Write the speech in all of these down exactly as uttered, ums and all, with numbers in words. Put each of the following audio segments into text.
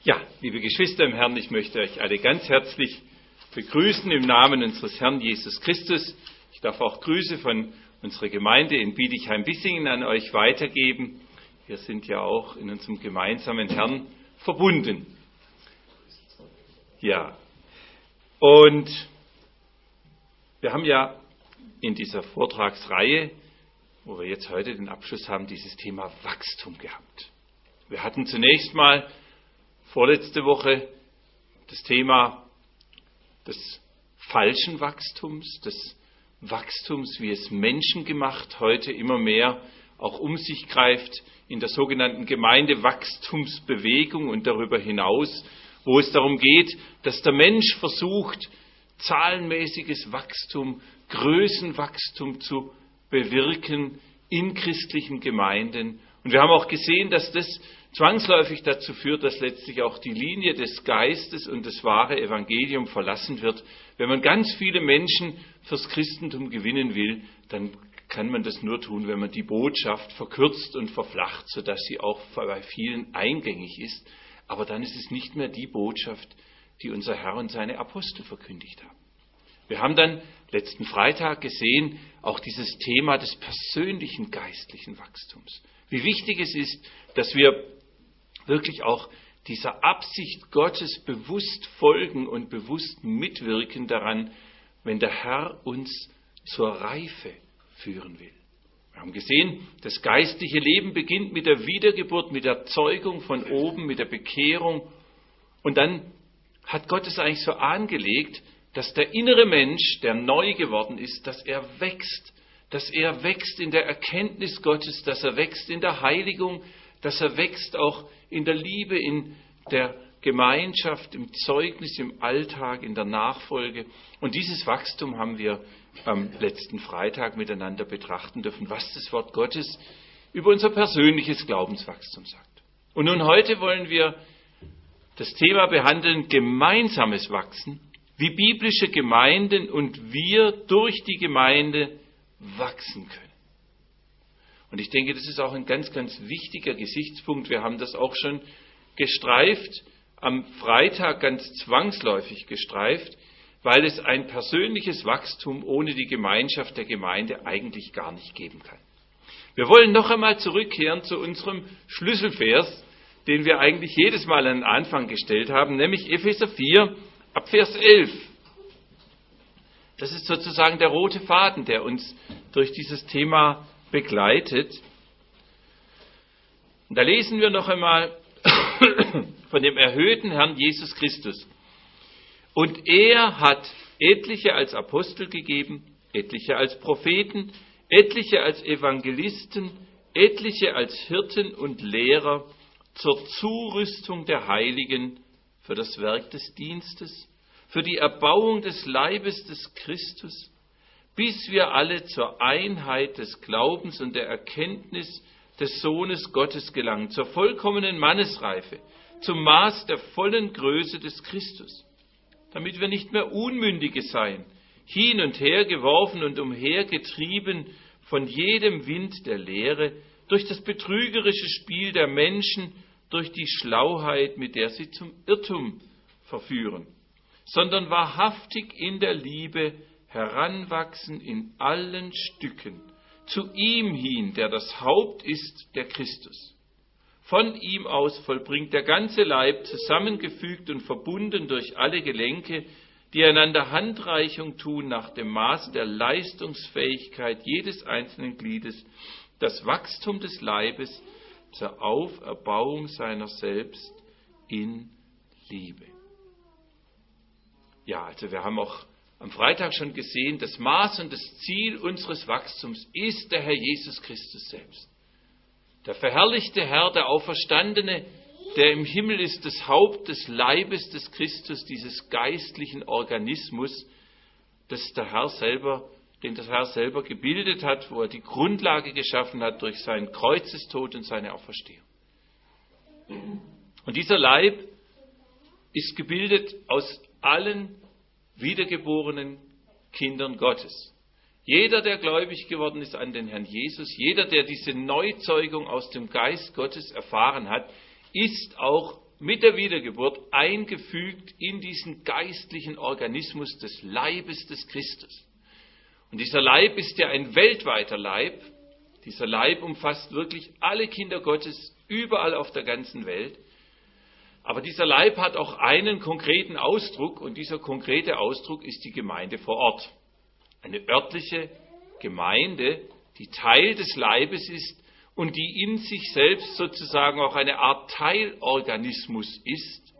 Ja, liebe Geschwister im Herrn, ich möchte euch alle ganz herzlich begrüßen im Namen unseres Herrn Jesus Christus. Ich darf auch Grüße von unserer Gemeinde in Bietigheim-Bissingen an euch weitergeben. Wir sind ja auch in unserem gemeinsamen Herrn verbunden. Ja, und wir haben ja in dieser Vortragsreihe, wo wir jetzt heute den Abschluss haben, dieses Thema Wachstum gehabt. Wir hatten zunächst mal vorletzte Woche das Thema des falschen Wachstums, des Wachstums, wie es menschengemacht heute immer mehr auch um sich greift in der sogenannten Gemeindewachstumsbewegung und darüber hinaus, wo es darum geht, dass der Mensch versucht, zahlenmäßiges Wachstum, Größenwachstum zu bewirken in christlichen Gemeinden. Und wir haben auch gesehen, dass das zwangsläufig dazu führt, dass letztlich auch die Linie des Geistes und das wahre Evangelium verlassen wird. Wenn man ganz viele Menschen fürs Christentum gewinnen will, dann kann man das nur tun, wenn man die Botschaft verkürzt und verflacht, sodass sie auch bei vielen eingängig ist. Aber dann ist es nicht mehr die Botschaft, die unser Herr und seine Apostel verkündigt haben. Wir haben dann letzten Freitag gesehen, auch dieses Thema des persönlichen geistlichen Wachstums. Wie wichtig es ist, dass wir wirklich auch dieser Absicht Gottes bewusst folgen und bewusst mitwirken daran, wenn der Herr uns zur Reife führen will. Wir haben gesehen, das geistliche Leben beginnt mit der Wiedergeburt, mit der Zeugung von oben, mit der Bekehrung. Und dann hat Gott es eigentlich so angelegt, dass der innere Mensch, der neu geworden ist, dass er wächst, dass er wächst in der Erkenntnis Gottes, dass er wächst in der Heiligung, dass er wächst auch in der Liebe, in der Gemeinschaft, im Zeugnis, im Alltag, in der Nachfolge. Und dieses Wachstum haben wir am letzten Freitag miteinander betrachten dürfen, was das Wort Gottes über unser persönliches Glaubenswachstum sagt. Und nun heute wollen wir das Thema behandeln, gemeinsames Wachsen, wie biblische Gemeinden und wir durch die Gemeinde wachsen können. Und ich denke, das ist auch ein ganz, ganz wichtiger Gesichtspunkt. Wir haben das auch schon gestreift, am Freitag ganz zwangsläufig gestreift, weil es ein persönliches Wachstum ohne die Gemeinschaft der Gemeinde eigentlich gar nicht geben kann. Wir wollen noch einmal zurückkehren zu unserem Schlüsselvers, den wir eigentlich jedes Mal an den Anfang gestellt haben, nämlich Epheser vier, ab Vers elf. Das ist sozusagen der rote Faden, der uns durch dieses Thema begleitet. Und da lesen wir noch einmal von dem erhöhten Herrn Jesus Christus. Und er hat etliche als Apostel gegeben, etliche als Propheten, etliche als Evangelisten, etliche als Hirten und Lehrer zur Zurüstung der Heiligen für das Werk des Dienstes, für die Erbauung des Leibes des Christus, bis wir alle zur Einheit des Glaubens und der Erkenntnis des Sohnes Gottes gelangen, zur vollkommenen Mannesreife, zum Maß der vollen Größe des Christus, damit wir nicht mehr Unmündige seien, hin und her geworfen und umhergetrieben von jedem Wind der Lehre, durch das betrügerische Spiel der Menschen, durch die Schlauheit, mit der sie zum Irrtum verführen, sondern wahrhaftig in der Liebe heranwachsen in allen Stücken, zu ihm hin, der das Haupt ist, der Christus. Von ihm aus vollbringt der ganze Leib, zusammengefügt und verbunden durch alle Gelenke, die einander Handreichung tun nach dem Maß der Leistungsfähigkeit jedes einzelnen Gliedes, das Wachstum des Leibes zur Auferbauung seiner selbst in Liebe. Ja, also wir haben auch am Freitag schon gesehen, das Maß und das Ziel unseres Wachstums ist der Herr Jesus Christus selbst. Der verherrlichte Herr, der Auferstandene, der im Himmel ist, das Haupt des Leibes des Christus, dieses geistlichen Organismus, das der Herr selber, den der Herr selber gebildet hat, wo er die Grundlage geschaffen hat durch seinen Kreuzestod und seine Auferstehung. Und dieser Leib ist gebildet aus allen wiedergeborenen Kindern Gottes. Jeder, der gläubig geworden ist an den Herrn Jesus, jeder, der diese Neuzeugung aus dem Geist Gottes erfahren hat, ist auch mit der Wiedergeburt eingefügt in diesen geistlichen Organismus des Leibes des Christus. Und dieser Leib ist ja ein weltweiter Leib. Dieser Leib umfasst wirklich alle Kinder Gottes überall auf der ganzen Welt. Aber dieser Leib hat auch einen konkreten Ausdruck, und dieser konkrete Ausdruck ist die Gemeinde vor Ort. Eine örtliche Gemeinde, die Teil des Leibes ist und die in sich selbst sozusagen auch eine Art Teilorganismus ist.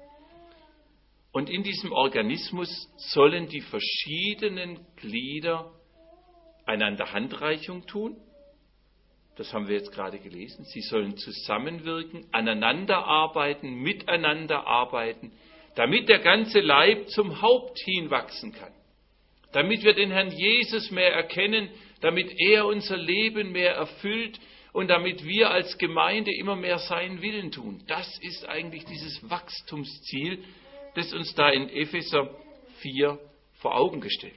Und in diesem Organismus sollen die verschiedenen Glieder einander Handreichung tun. Das haben wir jetzt gerade gelesen. Sie sollen zusammenwirken, aneinander arbeiten, miteinander arbeiten, damit der ganze Leib zum Haupt hinwachsen kann. Damit wir den Herrn Jesus mehr erkennen, damit er unser Leben mehr erfüllt und damit wir als Gemeinde immer mehr seinen Willen tun. Das ist eigentlich dieses Wachstumsziel, das uns da in Epheser vier vor Augen gestellt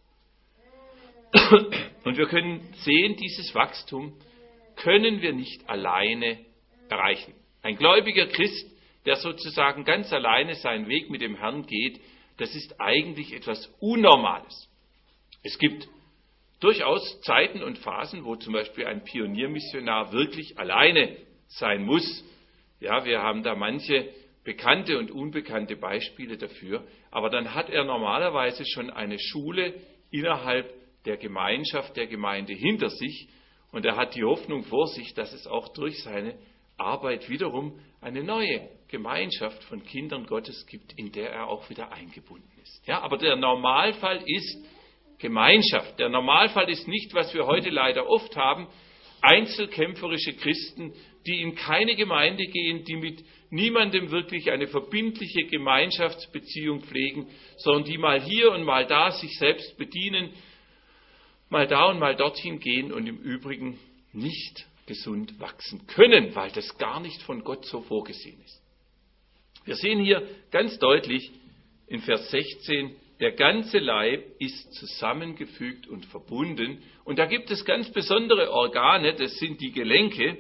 wird. Und wir können sehen, dieses Wachstum können wir nicht alleine erreichen. Ein gläubiger Christ, der sozusagen ganz alleine seinen Weg mit dem Herrn geht, das ist eigentlich etwas Unnormales. Es gibt durchaus Zeiten und Phasen, wo zum Beispiel ein Pioniermissionar wirklich alleine sein muss. Ja, wir haben da manche bekannte und unbekannte Beispiele dafür. Aber dann hat er normalerweise schon eine Schule innerhalb der Gemeinschaft, der Gemeinde hinter sich. Und er hat die Hoffnung vor sich, dass es auch durch seine Arbeit wiederum eine neue Gemeinschaft von Kindern Gottes gibt, in der er auch wieder eingebunden ist. Ja, aber der Normalfall ist Gemeinschaft. Der Normalfall ist nicht, was wir heute leider oft haben, einzelkämpferische Christen, die in keine Gemeinde gehen, die mit niemandem wirklich eine verbindliche Gemeinschaftsbeziehung pflegen, sondern die mal hier und mal da sich selbst bedienen, mal da und mal dorthin gehen und im Übrigen nicht gesund wachsen können, weil das gar nicht von Gott so vorgesehen ist. Wir sehen hier ganz deutlich in Vers sechzehn, der ganze Leib ist zusammengefügt und verbunden. Und da gibt es ganz besondere Organe, das sind die Gelenke.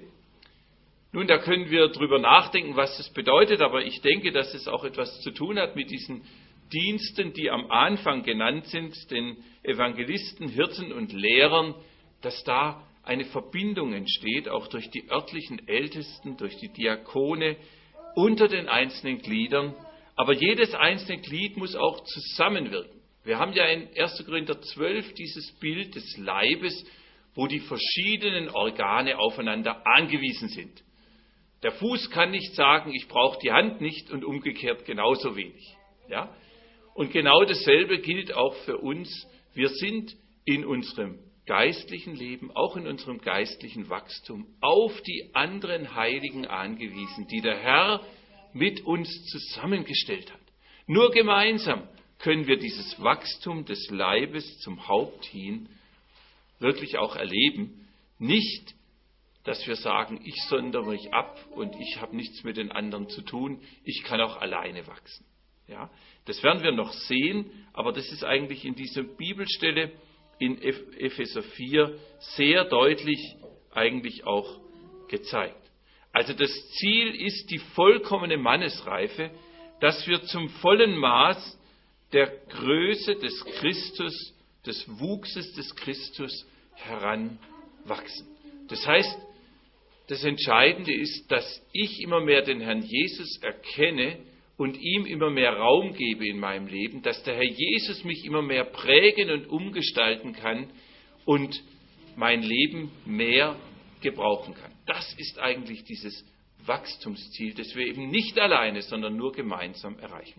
Nun, da können wir drüber nachdenken, was das bedeutet, aber ich denke, dass es auch etwas zu tun hat mit diesen Diensten, die am Anfang genannt sind, den Evangelisten, Hirten und Lehrern, dass da eine Verbindung entsteht, auch durch die örtlichen Ältesten, durch die Diakone, unter den einzelnen Gliedern. Aber jedes einzelne Glied muss auch zusammenwirken. Wir haben ja in erster Korinther zwölf dieses Bild des Leibes, wo die verschiedenen Organe aufeinander angewiesen sind. Der Fuß kann nicht sagen, ich brauche die Hand nicht, und umgekehrt genauso wenig. Ja? Und genau dasselbe gilt auch für uns. Wir sind in unserem geistlichen Leben, auch in unserem geistlichen Wachstum, auf die anderen Heiligen angewiesen, die der Herr mit uns zusammengestellt hat. Nur gemeinsam können wir dieses Wachstum des Leibes zum Haupt hin wirklich auch erleben. Nicht, dass wir sagen, ich sondere mich ab und ich habe nichts mit den anderen zu tun, ich kann auch alleine wachsen. Ja, das werden wir noch sehen, aber das ist eigentlich in dieser Bibelstelle in Epheser vier sehr deutlich eigentlich auch gezeigt. Also das Ziel ist die vollkommene Mannesreife, dass wir zum vollen Maß der Größe des Christus, des Wuchses des Christus heranwachsen. Das heißt, das Entscheidende ist, dass ich immer mehr den Herrn Jesus erkenne und ihm immer mehr Raum gebe in meinem Leben, dass der Herr Jesus mich immer mehr prägen und umgestalten kann und mein Leben mehr gebrauchen kann. Das ist eigentlich dieses Wachstumsziel, das wir eben nicht alleine, sondern nur gemeinsam erreichen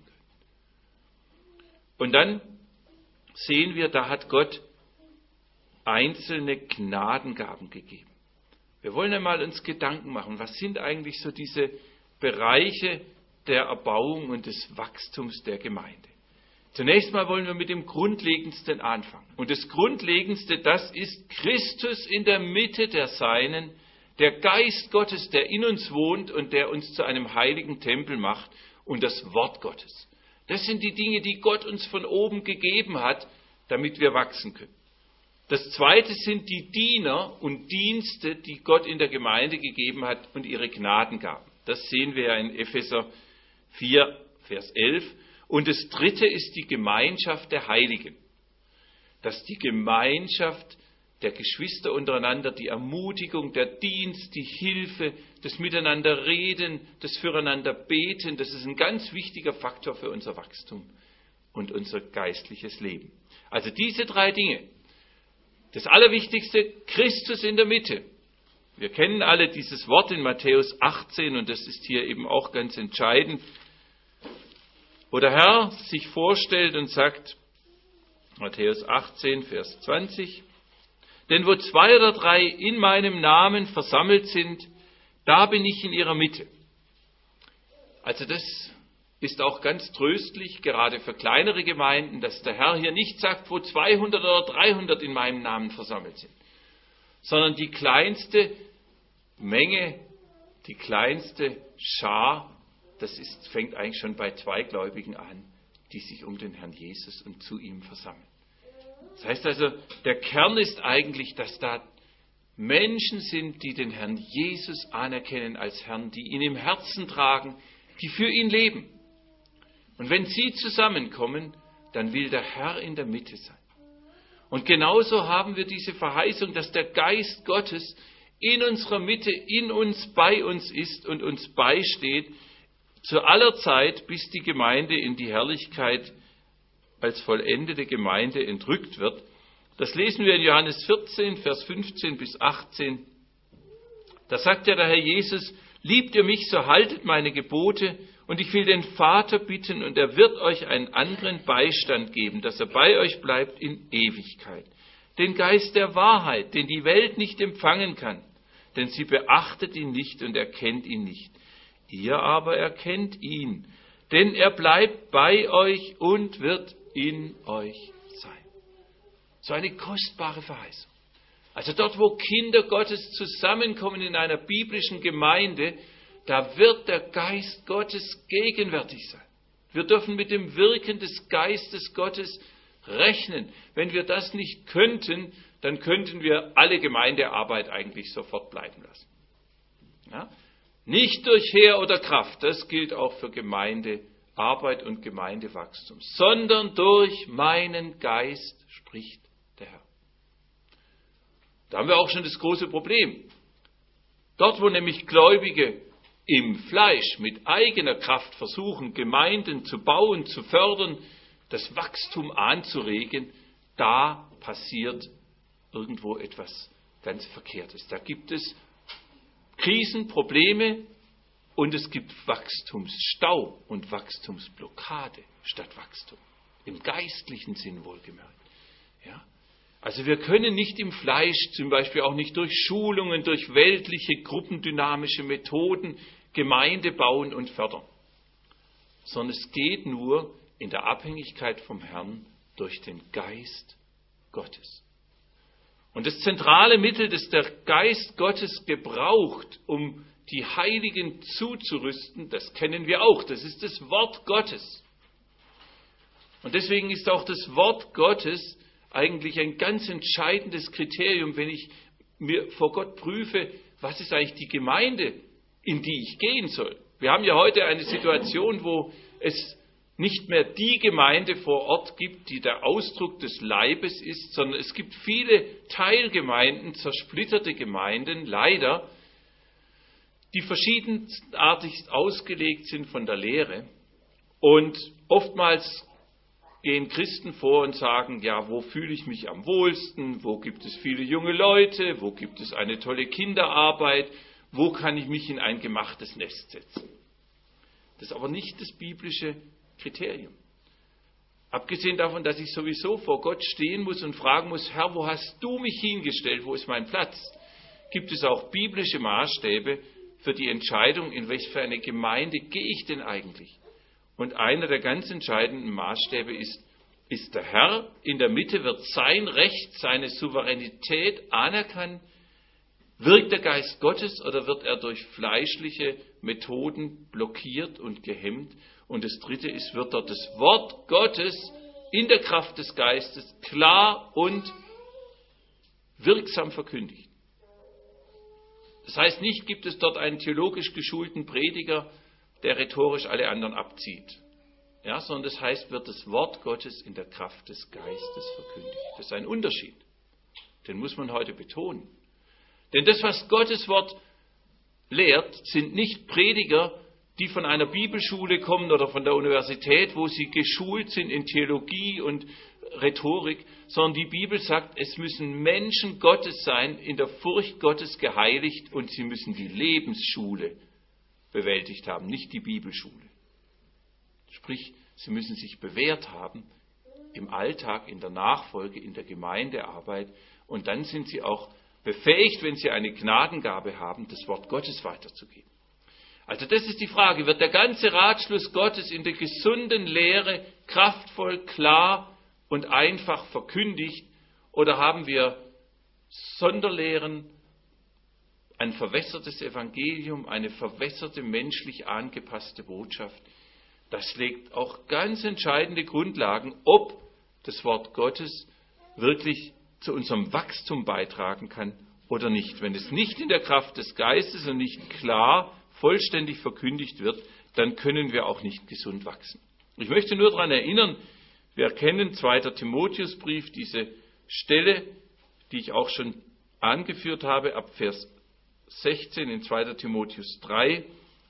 können. Und dann sehen wir, da hat Gott einzelne Gnadengaben gegeben. Wir wollen einmal uns Gedanken machen, was sind eigentlich so diese Bereiche der Erbauung und des Wachstums der Gemeinde. Zunächst mal wollen wir mit dem Grundlegendsten anfangen. Und das Grundlegendste, das ist Christus in der Mitte der Seinen, der Geist Gottes, der in uns wohnt und der uns zu einem heiligen Tempel macht, und das Wort Gottes. Das sind die Dinge, die Gott uns von oben gegeben hat, damit wir wachsen können. Das Zweite sind die Diener und Dienste, die Gott in der Gemeinde gegeben hat, und ihre Gnadengaben. Das sehen wir ja in Epheser vier, Vers elf. Und das dritte ist die Gemeinschaft der Heiligen. Dass die Gemeinschaft der Geschwister untereinander, die Ermutigung, der Dienst, die Hilfe, das Miteinanderreden, das Füreinander-Beten, das ist ein ganz wichtiger Faktor für unser Wachstum und unser geistliches Leben. Also diese drei Dinge. Das Allerwichtigste, Christus in der Mitte. Wir kennen alle dieses Wort in Matthäus achtzehn und das ist hier eben auch ganz entscheidend, wo der Herr sich vorstellt und sagt, Matthäus achtzehn, Vers zwanzig, denn wo zwei oder drei in meinem Namen versammelt sind, da bin ich in ihrer Mitte. Also das ist auch ganz tröstlich, gerade für kleinere Gemeinden, dass der Herr hier nicht sagt, wo zweihundert oder dreihundert in meinem Namen versammelt sind, sondern die kleinste Menge, die kleinste Schar, das ist, fängt eigentlich schon bei zwei Gläubigen an, die sich um den Herrn Jesus und zu ihm versammeln. Das heißt also, der Kern ist eigentlich, dass da Menschen sind, die den Herrn Jesus anerkennen als Herrn, die ihn im Herzen tragen, die für ihn leben. Und wenn sie zusammenkommen, dann will der Herr in der Mitte sein. Und genauso haben wir diese Verheißung, dass der Geist Gottes in unserer Mitte, in uns, bei uns ist und uns beisteht, zu aller Zeit, bis die Gemeinde in die Herrlichkeit als vollendete Gemeinde entrückt wird. Das lesen wir in Johannes vierzehn, Vers fünfzehn bis achtzehn. Da sagt ja der Herr Jesus, liebt ihr mich, so haltet meine Gebote, und ich will den Vater bitten, und er wird euch einen anderen Beistand geben, dass er bei euch bleibt in Ewigkeit. Den Geist der Wahrheit, den die Welt nicht empfangen kann, denn sie beachtet ihn nicht und erkennt ihn nicht. Ihr aber erkennt ihn, denn er bleibt bei euch und wird in euch sein. So eine kostbare Verheißung. Also dort, wo Kinder Gottes zusammenkommen in einer biblischen Gemeinde, da wird der Geist Gottes gegenwärtig sein. Wir dürfen mit dem Wirken des Geistes Gottes rechnen. Wenn wir das nicht könnten, dann könnten wir alle Gemeindearbeit eigentlich sofort bleiben lassen. Ja? Nicht durch Heer oder Kraft, das gilt auch für Gemeindearbeit und Gemeindewachstum, sondern durch meinen Geist, spricht der Herr. Da haben wir auch schon das große Problem. Dort, wo nämlich Gläubige im Fleisch mit eigener Kraft versuchen, Gemeinden zu bauen, zu fördern, das Wachstum anzuregen, da passiert irgendwo etwas ganz Verkehrtes. Da gibt es Krisen, Probleme und es gibt Wachstumsstau und Wachstumsblockade statt Wachstum. Im geistlichen Sinn wohlgemerkt. Ja? Also wir können nicht im Fleisch, zum Beispiel auch nicht durch Schulungen, durch weltliche, gruppendynamische Methoden Gemeinde bauen und fördern. Sondern es geht nur in der Abhängigkeit vom Herrn durch den Geist Gottes. Und das zentrale Mittel, das der Geist Gottes gebraucht, um die Heiligen zuzurüsten, das kennen wir auch. Das ist das Wort Gottes. Und deswegen ist auch das Wort Gottes eigentlich ein ganz entscheidendes Kriterium, wenn ich mir vor Gott prüfe, was ist eigentlich die Gemeinde, in die ich gehen soll. Wir haben ja heute eine Situation, wo es nicht mehr die Gemeinde vor Ort gibt, die der Ausdruck des Leibes ist, sondern es gibt viele Teilgemeinden, zersplitterte Gemeinden, leider, die verschiedenartigst ausgelegt sind von der Lehre. Und oftmals gehen Christen vor und sagen, ja, wo fühle ich mich am wohlsten, wo gibt es viele junge Leute, wo gibt es eine tolle Kinderarbeit, wo kann ich mich in ein gemachtes Nest setzen. Das ist aber nicht das biblische Kriterium. Abgesehen davon, dass ich sowieso vor Gott stehen muss und fragen muss, Herr, wo hast du mich hingestellt, wo ist mein Platz? Gibt es auch biblische Maßstäbe für die Entscheidung, in welche für eine Gemeinde gehe ich denn eigentlich? Und einer der ganz entscheidenden Maßstäbe ist, ist der Herr in der Mitte, wird sein Recht, seine Souveränität anerkannt? Wirkt der Geist Gottes oder wird er durch fleischliche Methoden blockiert und gehemmt? Und das Dritte ist, wird dort das Wort Gottes in der Kraft des Geistes klar und wirksam verkündigt. Das heißt nicht, gibt es dort einen theologisch geschulten Prediger, der rhetorisch alle anderen abzieht. Ja, sondern das heißt, wird das Wort Gottes in der Kraft des Geistes verkündigt. Das ist ein Unterschied. Den muss man heute betonen. Denn das, was Gottes Wort lehrt, sind nicht Prediger, die von einer Bibelschule kommen oder von der Universität, wo sie geschult sind in Theologie und Rhetorik, sondern die Bibel sagt, es müssen Menschen Gottes sein, in der Furcht Gottes geheiligt, und sie müssen die Lebensschule bewältigt haben, nicht die Bibelschule. Sprich, sie müssen sich bewährt haben im Alltag, in der Nachfolge, in der Gemeindearbeit, und dann sind sie auch befähigt, wenn sie eine Gnadengabe haben, das Wort Gottes weiterzugeben. Also das ist die Frage, wird der ganze Ratschluss Gottes in der gesunden Lehre kraftvoll, klar und einfach verkündigt, oder haben wir Sonderlehren, ein verwässertes Evangelium, eine verwässerte, menschlich angepasste Botschaft? Das legt auch ganz entscheidende Grundlagen, ob das Wort Gottes wirklich zu unserem Wachstum beitragen kann oder nicht. Wenn es nicht in der Kraft des Geistes und nicht klar, vollständig verkündigt wird, dann können wir auch nicht gesund wachsen. Ich möchte nur daran erinnern, wir kennen zweiter Timotheusbrief, diese Stelle, die ich auch schon angeführt habe, ab Vers sechzehn in zweiter Timotheus drei.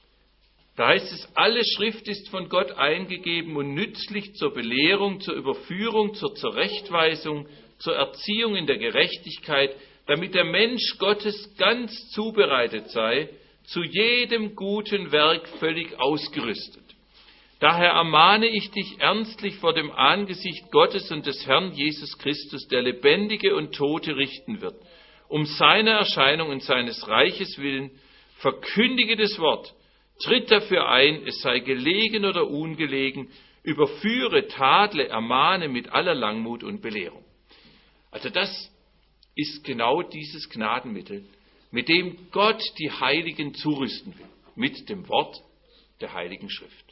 Da heißt es, alle Schrift ist von Gott eingegeben und nützlich zur Belehrung, zur Überführung, zur Zurechtweisung, zur Erziehung in der Gerechtigkeit, damit der Mensch Gottes ganz zubereitet sei, zu jedem guten Werk völlig ausgerüstet. Daher ermahne ich dich ernstlich vor dem Angesicht Gottes und des Herrn Jesus Christus, der Lebendige und Tote richten wird, um seiner Erscheinung und seines Reiches willen, verkündige das Wort, tritt dafür ein, es sei gelegen oder ungelegen, überführe, tadle, ermahne mit aller Langmut und Belehrung. Also das ist genau dieses Gnadenmittel, mit dem Gott die Heiligen zurüsten will, mit dem Wort der Heiligen Schrift.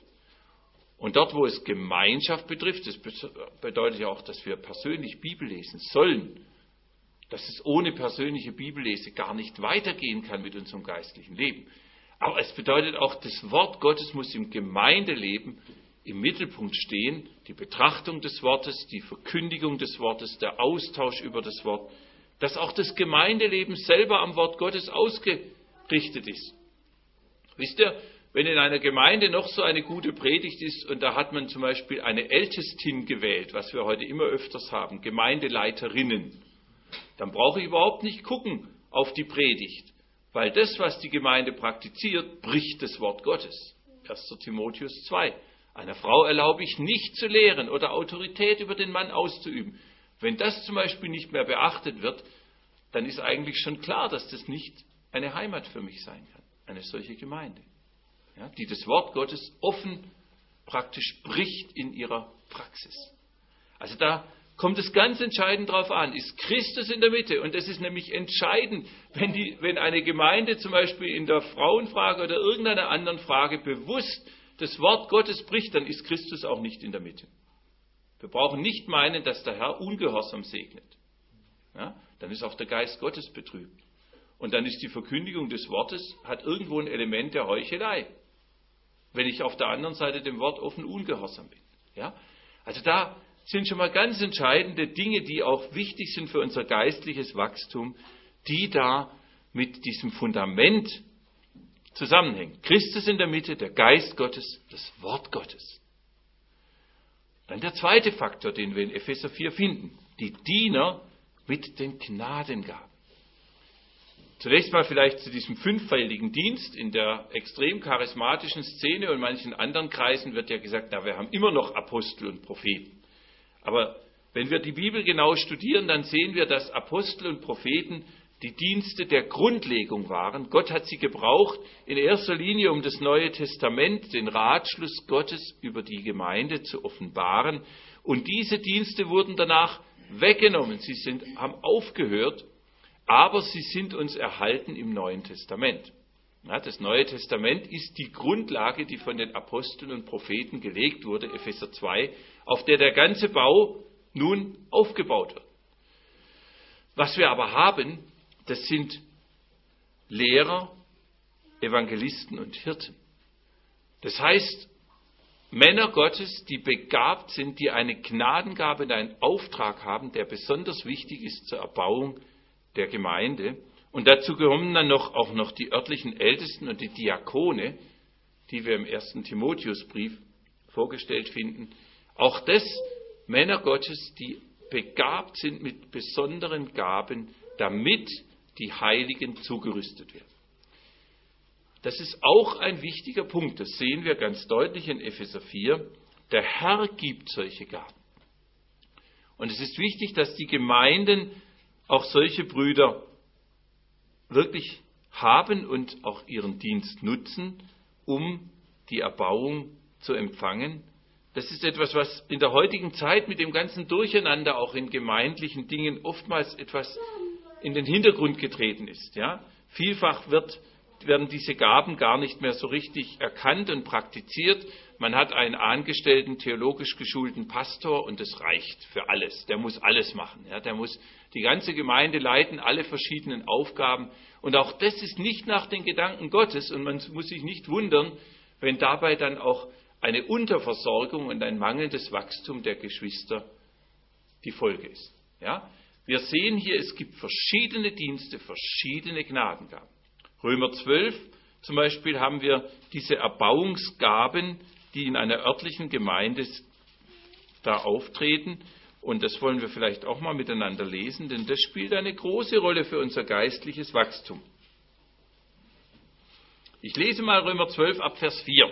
Und dort, wo es Gemeinschaft betrifft, das bedeutet ja auch, dass wir persönlich Bibel lesen sollen, dass es ohne persönliche Bibellese gar nicht weitergehen kann mit unserem geistlichen Leben. Aber es bedeutet auch, das Wort Gottes muss im Gemeindeleben im Mittelpunkt stehen, die Betrachtung des Wortes, die Verkündigung des Wortes, der Austausch über das Wort, dass auch das Gemeindeleben selber am Wort Gottes ausgerichtet ist. Wisst ihr, wenn in einer Gemeinde noch so eine gute Predigt ist und da hat man zum Beispiel eine Ältestin gewählt, was wir heute immer öfters haben, Gemeindeleiterinnen, dann brauche ich überhaupt nicht gucken auf die Predigt, weil das, was die Gemeinde praktiziert, bricht das Wort Gottes. erster Timotheus zwei. Einer Frau erlaube ich nicht zu lehren oder Autorität über den Mann auszuüben. Wenn das zum Beispiel nicht mehr beachtet wird, dann ist eigentlich schon klar, dass das nicht eine Heimat für mich sein kann, eine solche Gemeinde, ja, die das Wort Gottes offen praktisch bricht in ihrer Praxis. Also da kommt es ganz entscheidend drauf an, ist Christus in der Mitte? Und es ist nämlich entscheidend, wenn, die, wenn eine Gemeinde zum Beispiel in der Frauenfrage oder irgendeiner anderen Frage bewusst das Wort Gottes bricht, dann ist Christus auch nicht in der Mitte. Wir brauchen nicht meinen, dass der Herr ungehorsam segnet. Ja, dann ist auch der Geist Gottes betrübt. Und dann ist die Verkündigung des Wortes, hat irgendwo ein Element der Heuchelei, wenn ich auf der anderen Seite dem Wort offen ungehorsam bin. Ja? Also da sind schon mal ganz entscheidende Dinge, die auch wichtig sind für unser geistliches Wachstum, die da mit diesem Fundament zusammenhängen. Christus in der Mitte, der Geist Gottes, das Wort Gottes. Dann der zweite Faktor, den wir in Epheser vier finden, die Diener mit den Gnadengaben. Zunächst mal vielleicht zu diesem fünffältigen Dienst. In der extrem charismatischen Szene und manchen anderen Kreisen wird ja gesagt, na, wir haben immer noch Apostel und Propheten. Aber wenn wir die Bibel genau studieren, dann sehen wir, dass Apostel und Propheten die Dienste der Grundlegung waren. Gott hat sie gebraucht, in erster Linie, um das Neue Testament, den Ratschluss Gottes über die Gemeinde zu offenbaren. Und diese Dienste wurden danach weggenommen. Sie sind, haben aufgehört, aber sie sind uns erhalten im Neuen Testament. Ja, das Neue Testament ist die Grundlage, die von den Aposteln und Propheten gelegt wurde, Epheser zwei, auf der der ganze Bau nun aufgebaut wird. Was wir aber haben, das sind Lehrer, Evangelisten und Hirten. Das heißt, Männer Gottes, die begabt sind, die eine Gnadengabe und einen Auftrag haben, der besonders wichtig ist zur Erbauung der Gemeinde. Und dazu gehören dann noch, auch noch die örtlichen Ältesten und die Diakone, die wir im ersten Timotheusbrief vorgestellt finden. Auch das Männer Gottes, die begabt sind mit besonderen Gaben, damit die Heiligen zugerüstet werden. Das ist auch ein wichtiger Punkt, das sehen wir ganz deutlich in Epheser vier. Der Herr gibt solche Gaben. Und es ist wichtig, dass die Gemeinden auch solche Brüder wirklich haben und auch ihren Dienst nutzen, um die Erbauung zu empfangen. Das ist etwas, was in der heutigen Zeit mit dem ganzen Durcheinander auch in gemeindlichen Dingen oftmals etwas in den Hintergrund getreten ist. Ja? Vielfach wird werden diese Gaben gar nicht mehr so richtig erkannt und praktiziert. Man hat einen angestellten, theologisch geschulten Pastor und das reicht für alles. Der muss alles machen. Ja, der muss die ganze Gemeinde leiten, alle verschiedenen Aufgaben. Und auch das ist nicht nach den Gedanken Gottes und man muss sich nicht wundern, wenn dabei dann auch eine Unterversorgung und ein mangelndes Wachstum der Geschwister die Folge ist. Ja? Wir sehen hier, es gibt verschiedene Dienste, verschiedene Gnadengaben. Römer zwölf zum Beispiel haben wir diese Erbauungsgaben, die in einer örtlichen Gemeinde da auftreten. Und das wollen wir vielleicht auch mal miteinander lesen, denn das spielt eine große Rolle für unser geistliches Wachstum. Ich lese mal Römer zwölf ab Vers vier.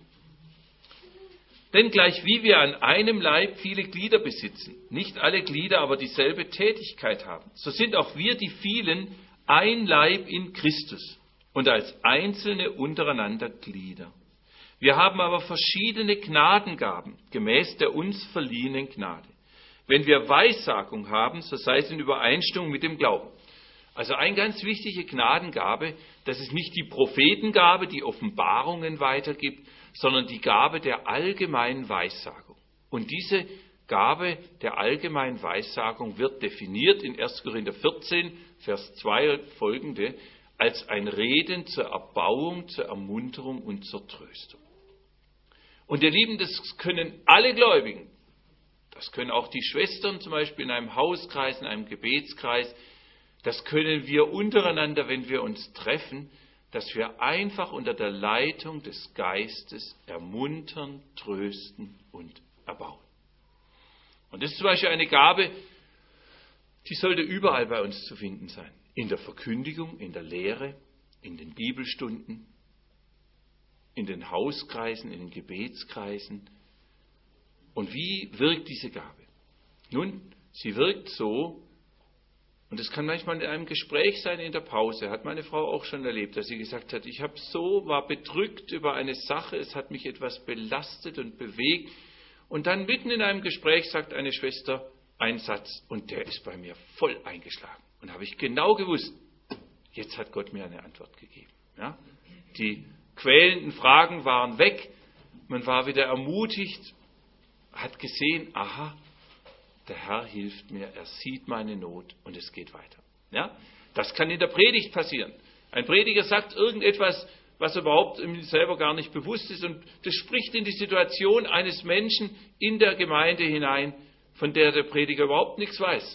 Denn gleich wie wir an einem Leib viele Glieder besitzen, nicht alle Glieder aber dieselbe Tätigkeit haben, so sind auch wir, die vielen, ein Leib in Christus und als Einzelne untereinander Glieder. Wir haben aber verschiedene Gnadengaben, gemäß der uns verliehenen Gnade. Wenn wir Weissagung haben, so sei es in Übereinstimmung mit dem Glauben. Also eine ganz wichtige Gnadengabe, das ist nicht die Prophetengabe, die Offenbarungen weitergibt, sondern die Gabe der allgemeinen Weissagung. Und diese Gabe der allgemeinen Weissagung wird definiert in erster Korinther vierzehn, Vers zwei und folgende, als ein Reden zur Erbauung, zur Ermunterung und zur Tröstung. Und ihr Lieben, das können alle Gläubigen, das können auch die Schwestern zum Beispiel in einem Hauskreis, in einem Gebetskreis, das können wir untereinander, wenn wir uns treffen, dass wir einfach unter der Leitung des Geistes ermuntern, trösten und erbauen. Und das ist zum Beispiel eine Gabe, die sollte überall bei uns zu finden sein. In der Verkündigung, in der Lehre, in den Bibelstunden, in den Hauskreisen, in den Gebetskreisen. Und wie wirkt diese Gabe? Nun, sie wirkt so, und es kann manchmal in einem Gespräch sein in der Pause, hat meine Frau auch schon erlebt, dass sie gesagt hat, ich habe so, war bedrückt über eine Sache, es hat mich etwas belastet und bewegt. Und dann mitten in einem Gespräch sagt eine Schwester einen Satz und der ist bei mir voll eingeschlagen. Und da habe ich genau gewusst, jetzt hat Gott mir eine Antwort gegeben. Ja? Die quälenden Fragen waren weg, man war wieder ermutigt, hat gesehen, aha, der Herr hilft mir, er sieht meine Not und es geht weiter. Ja? Das kann in der Predigt passieren. Ein Prediger sagt irgendetwas, was überhaupt ihm selber gar nicht bewusst ist und das spricht in die Situation eines Menschen in der Gemeinde hinein, von der der Prediger überhaupt nichts weiß.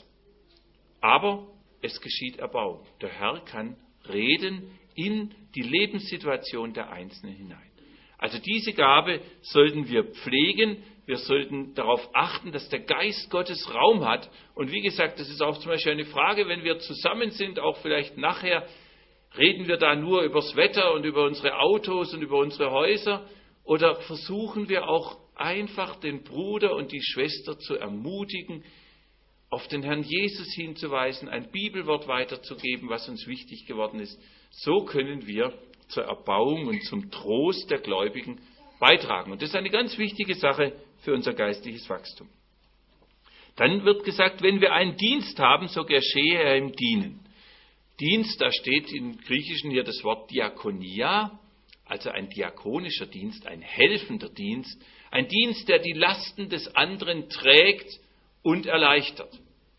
Aber es geschieht Erbauung. Der Herr kann reden in die Lebenssituation der Einzelnen hinein. Also diese Gabe sollten wir pflegen. Wir sollten darauf achten, dass der Geist Gottes Raum hat. Und wie gesagt, das ist auch zum Beispiel eine Frage, wenn wir zusammen sind, auch vielleicht nachher, reden wir da nur übers Wetter und über unsere Autos und über unsere Häuser? Oder versuchen wir auch einfach den Bruder und die Schwester zu ermutigen, auf den Herrn Jesus hinzuweisen, ein Bibelwort weiterzugeben, was uns wichtig geworden ist. So können wir zur Erbauung und zum Trost der Gläubigen beitragen. Und das ist eine ganz wichtige Sache für unser geistliches Wachstum. Dann wird gesagt, wenn wir einen Dienst haben, so geschehe er im Dienen. Dienst, da steht im Griechischen hier das Wort Diakonia, also ein diakonischer Dienst, ein helfender Dienst, ein Dienst, der die Lasten des anderen trägt und erleichtert.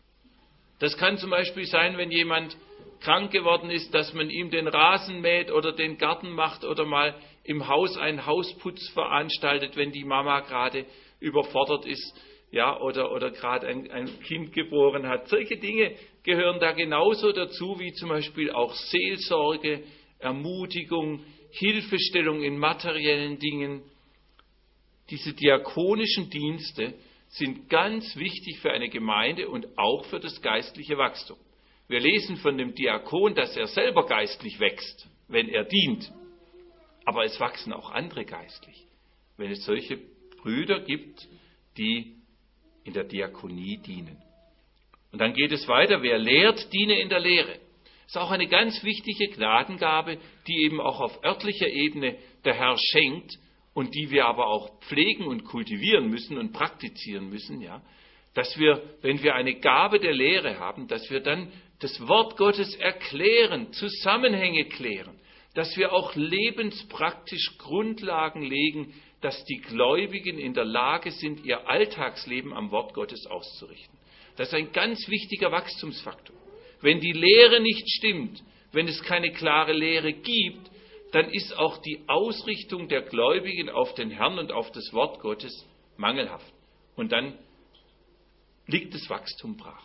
Das kann zum Beispiel sein, wenn jemand krank geworden ist, dass man ihm den Rasen mäht oder den Garten macht oder mal im Haus einen Hausputz veranstaltet, wenn die Mama gerade überfordert ist, ja, oder, oder gerade ein, ein Kind geboren hat. Solche Dinge gehören da genauso dazu, wie zum Beispiel auch Seelsorge, Ermutigung, Hilfestellung in materiellen Dingen. Diese diakonischen Dienste sind ganz wichtig für eine Gemeinde und auch für das geistliche Wachstum. Wir lesen von dem Diakon, dass er selber geistlich wächst, wenn er dient. Aber es wachsen auch andere geistlich, wenn es solche Brüder gibt, die in der Diakonie dienen. Und dann geht es weiter, wer lehrt, diene in der Lehre. Das ist auch eine ganz wichtige Gnadengabe, die eben auch auf örtlicher Ebene der Herr schenkt und die wir aber auch pflegen und kultivieren müssen und praktizieren müssen, ja, dass wir, wenn wir eine Gabe der Lehre haben, dass wir dann das Wort Gottes erklären, Zusammenhänge klären, dass wir auch lebenspraktisch Grundlagen legen, dass die Gläubigen in der Lage sind, ihr Alltagsleben am Wort Gottes auszurichten. Das ist ein ganz wichtiger Wachstumsfaktor. Wenn die Lehre nicht stimmt, wenn es keine klare Lehre gibt, dann ist auch die Ausrichtung der Gläubigen auf den Herrn und auf das Wort Gottes mangelhaft. Und dann liegt das Wachstum brach.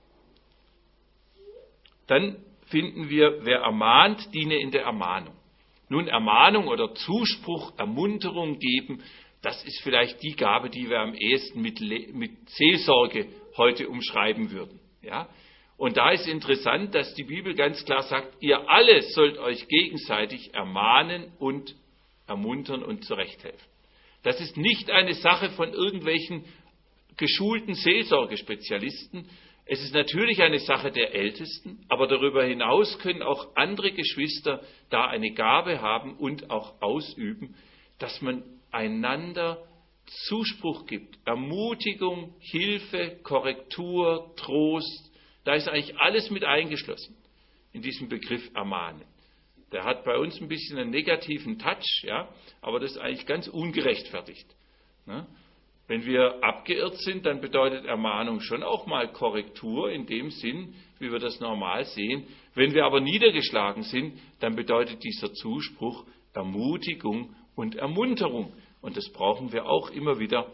Dann finden wir, wer ermahnt, diene in der Ermahnung. Nun, Ermahnung oder Zuspruch, Ermunterung geben, das ist vielleicht die Gabe, die wir am ehesten mit, mit Seelsorge heute umschreiben würden. Ja? Und da ist interessant, dass die Bibel ganz klar sagt, ihr alle sollt euch gegenseitig ermahnen und ermuntern und zurechthelfen. Das ist nicht eine Sache von irgendwelchen geschulten Seelsorgespezialisten. Es ist natürlich eine Sache der Ältesten, aber darüber hinaus können auch andere Geschwister da eine Gabe haben und auch ausüben, dass man einander Zuspruch gibt, Ermutigung, Hilfe, Korrektur, Trost. Da ist eigentlich alles mit eingeschlossen in diesem Begriff ermahnen. Der hat bei uns ein bisschen einen negativen Touch, ja, aber das ist eigentlich ganz ungerechtfertigt. Ne? Wenn wir abgeirrt sind, dann bedeutet Ermahnung schon auch mal Korrektur in dem Sinn, wie wir das normal sehen. Wenn wir aber niedergeschlagen sind, dann bedeutet dieser Zuspruch Ermutigung und Ermunterung. Und das brauchen wir auch immer wieder.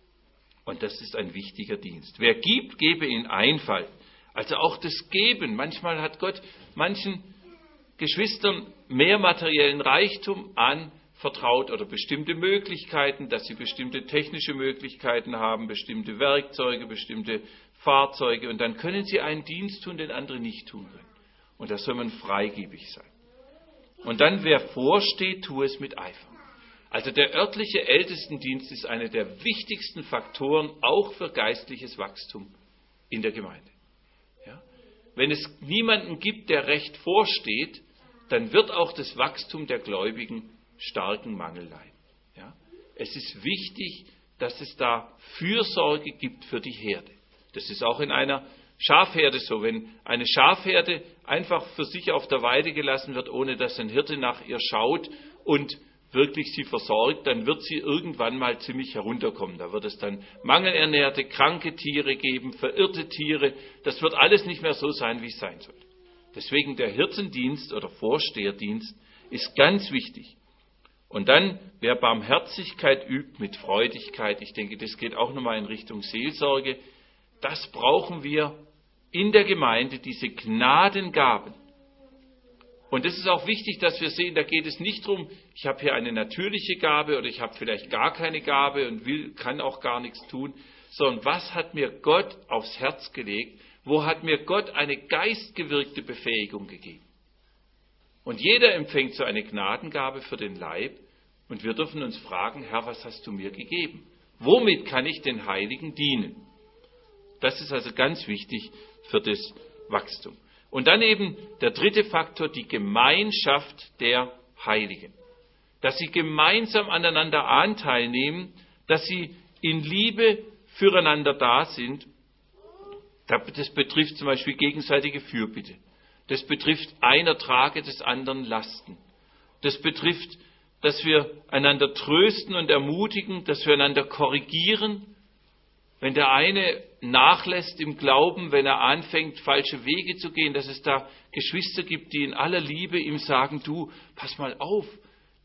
Und das ist ein wichtiger Dienst. Wer gibt, gebe in Einfalt. Also auch das Geben. Manchmal hat Gott manchen Geschwistern mehr materiellen Reichtum anvertraut oder bestimmte Möglichkeiten, dass sie bestimmte technische Möglichkeiten haben, bestimmte Werkzeuge, bestimmte Fahrzeuge. Und dann können sie einen Dienst tun, den andere nicht tun können. Und da soll man freigebig sein. Und dann, wer vorsteht, tue es mit Eifer. Also der örtliche Ältestendienst ist einer der wichtigsten Faktoren auch für geistliches Wachstum in der Gemeinde. Ja? Wenn es niemanden gibt, der recht vorsteht, dann wird auch das Wachstum der Gläubigen starken Mangel leiden. Ja? Es ist wichtig, dass es da Fürsorge gibt für die Herde. Das ist auch in einer Schafherde so. Wenn eine Schafherde einfach für sich auf der Weide gelassen wird, ohne dass ein Hirte nach ihr schaut und wirklich sie versorgt, dann wird sie irgendwann mal ziemlich herunterkommen. Da wird es dann mangelernährte, kranke Tiere geben, verirrte Tiere. Das wird alles nicht mehr so sein, wie es sein soll. Deswegen der Hirtendienst oder Vorsteherdienst ist ganz wichtig. Und dann, wer Barmherzigkeit übt mit Freudigkeit, ich denke, das geht auch nochmal in Richtung Seelsorge, das brauchen wir in der Gemeinde, diese Gnadengaben. Und es ist auch wichtig, dass wir sehen, da geht es nicht darum, ich habe hier eine natürliche Gabe oder ich habe vielleicht gar keine Gabe und will, kann auch gar nichts tun, sondern was hat mir Gott aufs Herz gelegt? Wo hat mir Gott eine geistgewirkte Befähigung gegeben? Und jeder empfängt so eine Gnadengabe für den Leib und wir dürfen uns fragen, Herr, was hast du mir gegeben? Womit kann ich den Heiligen dienen? Das ist also ganz wichtig für das Wachstum. Und dann eben der dritte Faktor, die Gemeinschaft der Heiligen. Dass sie gemeinsam aneinander Anteil nehmen, dass sie in Liebe füreinander da sind. Das betrifft zum Beispiel gegenseitige Fürbitte. Das betrifft einer trage des anderen Lasten. Das betrifft, dass wir einander trösten und ermutigen, dass wir einander korrigieren. Wenn der eine nachlässt im Glauben, wenn er anfängt, falsche Wege zu gehen, dass es da Geschwister gibt, die in aller Liebe ihm sagen, du, pass mal auf,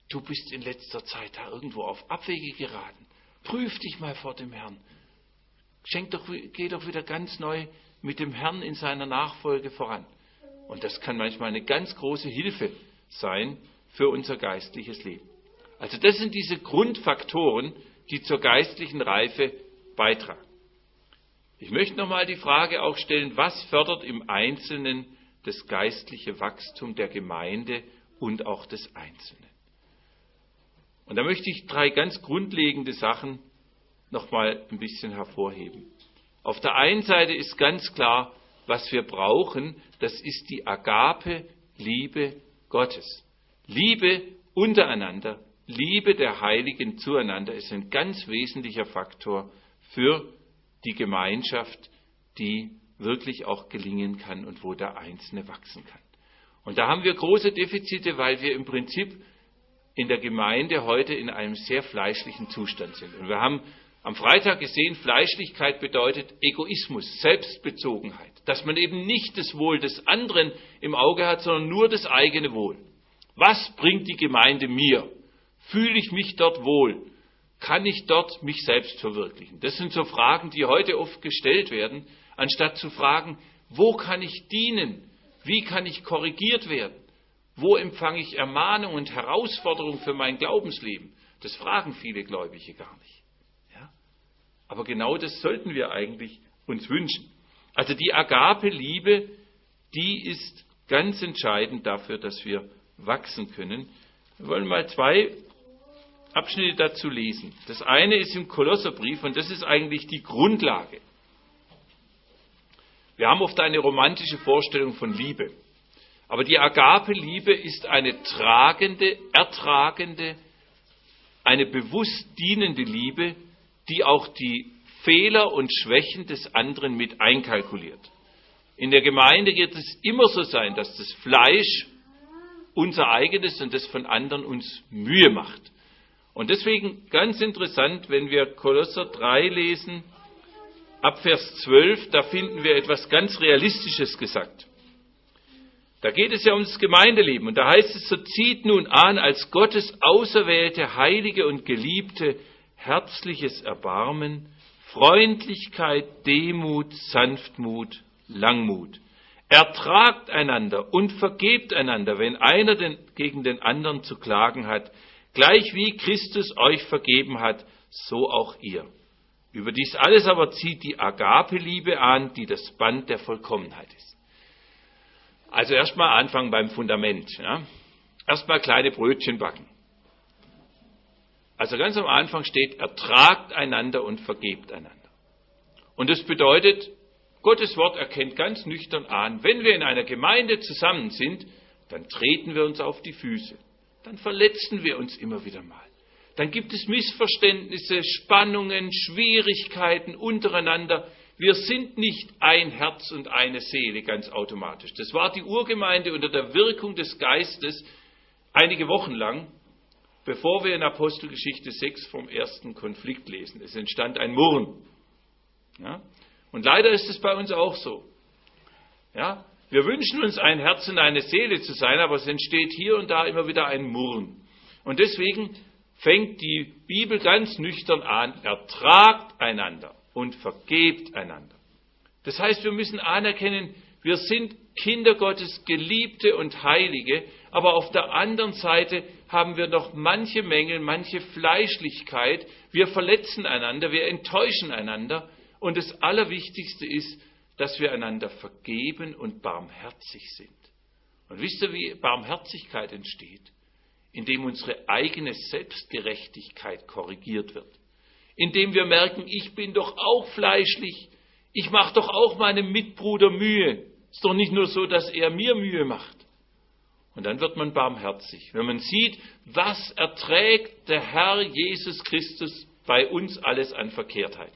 du bist in letzter Zeit da irgendwo auf Abwege geraten. Prüf dich mal vor dem Herrn. Schenk doch, geh doch wieder ganz neu mit dem Herrn in seiner Nachfolge voran. Und das kann manchmal eine ganz große Hilfe sein für unser geistliches Leben. Also das sind diese Grundfaktoren, die zur geistlichen Reife beitragen. Ich möchte nochmal die Frage auch stellen, was fördert im Einzelnen das geistliche Wachstum der Gemeinde und auch des Einzelnen? Und da möchte ich drei ganz grundlegende Sachen nochmal ein bisschen hervorheben. Auf der einen Seite ist ganz klar, was wir brauchen, das ist die Agape-Liebe Gottes. Liebe untereinander, Liebe der Heiligen zueinander ist ein ganz wesentlicher Faktor für die Gemeinschaft, die wirklich auch gelingen kann und wo der Einzelne wachsen kann. Und da haben wir große Defizite, weil wir im Prinzip in der Gemeinde heute in einem sehr fleischlichen Zustand sind. Und wir haben am Freitag gesehen, Fleischlichkeit bedeutet Egoismus, Selbstbezogenheit. Dass man eben nicht das Wohl des anderen im Auge hat, sondern nur das eigene Wohl. Was bringt die Gemeinde mir? Fühle ich mich dort wohl? Kann ich dort mich selbst verwirklichen? Das sind so Fragen, die heute oft gestellt werden, anstatt zu fragen, wo kann ich dienen? Wie kann ich korrigiert werden? Wo empfange ich Ermahnung und Herausforderung für mein Glaubensleben? Das fragen viele Gläubige gar nicht. Ja? Aber genau das sollten wir eigentlich uns wünschen. Also die Agape-Liebe, die ist ganz entscheidend dafür, dass wir wachsen können. Wir wollen mal zwei Abschnitte dazu lesen. Das eine ist im Kolosserbrief und das ist eigentlich die Grundlage. Wir haben oft eine romantische Vorstellung von Liebe. Aber die Agape-Liebe ist eine tragende, ertragende, eine bewusst dienende Liebe, die auch die Fehler und Schwächen des anderen mit einkalkuliert. In der Gemeinde wird es immer so sein, dass das Fleisch unser eigenes und das von anderen uns Mühe macht. Und deswegen ganz interessant, wenn wir Kolosser drei lesen, ab Vers zwölf, da finden wir etwas ganz Realistisches gesagt. Da geht es ja ums Gemeindeleben und da heißt es, so zieht nun an als Gottes auserwählte, heilige und geliebte, herzliches Erbarmen, Freundlichkeit, Demut, Sanftmut, Langmut. Ertragt einander und vergebt einander, wenn einer den, gegen den anderen zu klagen hat, gleich wie Christus euch vergeben hat, so auch ihr. Über dies alles aber zieht die Agape-Liebe an, die das Band der Vollkommenheit ist. Also erstmal anfangen beim Fundament. Ja? Erstmal kleine Brötchen backen. Also ganz am Anfang steht, ertragt einander und vergebt einander. Und das bedeutet, Gottes Wort erkennt ganz nüchtern an, wenn wir in einer Gemeinde zusammen sind, dann treten wir uns auf die Füße. Dann verletzen wir uns immer wieder mal. Dann gibt es Missverständnisse, Spannungen, Schwierigkeiten untereinander. Wir sind nicht ein Herz und eine Seele ganz automatisch. Das war die Urgemeinde unter der Wirkung des Geistes einige Wochen lang, bevor wir in Apostelgeschichte sechs vom ersten Konflikt lesen. Es entstand ein Murren. Ja? Und leider ist es bei uns auch so. Ja? Wir wünschen uns ein Herz und eine Seele zu sein, aber es entsteht hier und da immer wieder ein Murren. Und deswegen fängt die Bibel ganz nüchtern an, ertragt einander und vergebt einander. Das heißt, wir müssen anerkennen, wir sind Kinder Gottes, Geliebte und Heilige, aber auf der anderen Seite haben wir noch manche Mängel, manche Fleischlichkeit. Wir verletzen einander, wir enttäuschen einander. Und das Allerwichtigste ist, dass wir einander vergeben und barmherzig sind. Und wisst ihr, wie Barmherzigkeit entsteht? Indem unsere eigene Selbstgerechtigkeit korrigiert wird. Indem wir merken, ich bin doch auch fleischlich, ich mache doch auch meinem Mitbruder Mühe. Ist doch nicht nur so, dass er mir Mühe macht. Und dann wird man barmherzig, wenn man sieht, was erträgt der Herr Jesus Christus bei uns alles an Verkehrtheiten.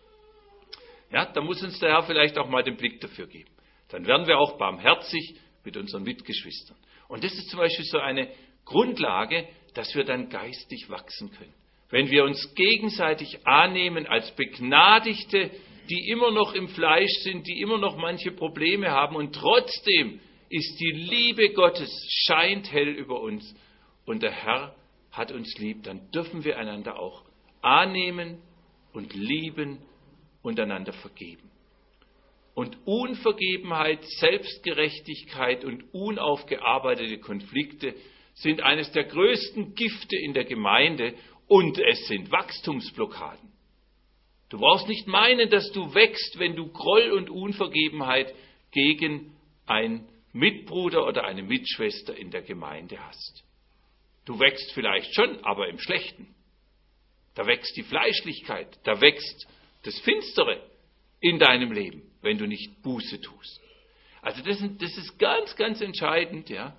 Ja, da muss uns der Herr vielleicht auch mal den Blick dafür geben. Dann werden wir auch barmherzig mit unseren Mitgeschwistern. Und das ist zum Beispiel so eine Grundlage, dass wir dann geistig wachsen können. Wenn wir uns gegenseitig annehmen als Begnadigte, die immer noch im Fleisch sind, die immer noch manche Probleme haben und trotzdem ist die Liebe Gottes, scheint hell über uns und der Herr hat uns lieb, dann dürfen wir einander auch annehmen und lieben und einander vergeben. Und Unvergebenheit, Selbstgerechtigkeit und unaufgearbeitete Konflikte sind eines der größten Gifte in der Gemeinde und es sind Wachstumsblockaden. Du brauchst nicht meinen, dass du wächst, wenn du Groll und Unvergebenheit gegen einen Mitbruder oder eine Mitschwester in der Gemeinde hast. Du wächst vielleicht schon, aber im Schlechten. Da wächst die Fleischlichkeit, da wächst das Finstere in deinem Leben, wenn du nicht Buße tust. Also das, das ist ganz, ganz entscheidend, ja.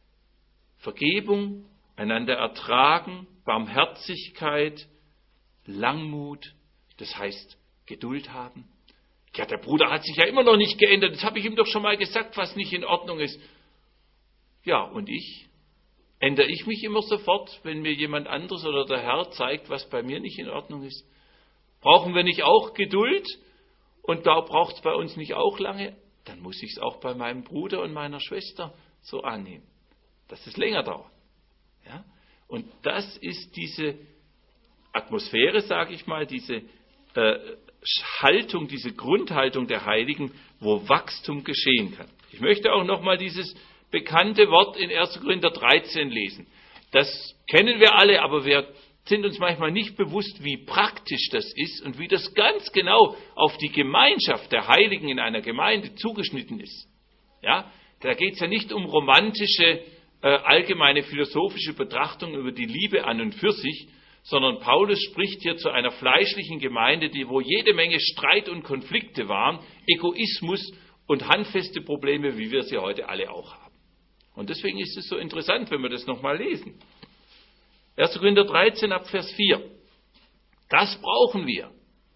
Vergebung, einander ertragen, Barmherzigkeit, Langmut, das heißt Geduld haben. Ja, der Bruder hat sich ja immer noch nicht geändert, das habe ich ihm doch schon mal gesagt, was nicht in Ordnung ist. Ja, und ich? Ändere ich mich immer sofort, wenn mir jemand anderes oder der Herr zeigt, was bei mir nicht in Ordnung ist? Brauchen wir nicht auch Geduld? Und da braucht es bei uns nicht auch lange? Dann muss ich es auch bei meinem Bruder und meiner Schwester so annehmen, dass es länger dauert. Ja? Und das ist diese Atmosphäre, sage ich mal, diese äh, Haltung, diese Grundhaltung der Heiligen, wo Wachstum geschehen kann. Ich möchte auch nochmal dieses bekannte Wort in erster Korinther dreizehn lesen. Das kennen wir alle, aber wir sind uns manchmal nicht bewusst, wie praktisch das ist und wie das ganz genau auf die Gemeinschaft der Heiligen in einer Gemeinde zugeschnitten ist. Ja, da geht es ja nicht um romantische, äh, allgemeine philosophische Betrachtungen über die Liebe an und für sich, sondern Paulus spricht hier zu einer fleischlichen Gemeinde, die, wo jede Menge Streit und Konflikte waren, Egoismus und handfeste Probleme, wie wir sie heute alle auch haben. Und deswegen ist es so interessant, wenn wir das nochmal lesen. erster Korinther dreizehn ab Vers vier. Das brauchen wir.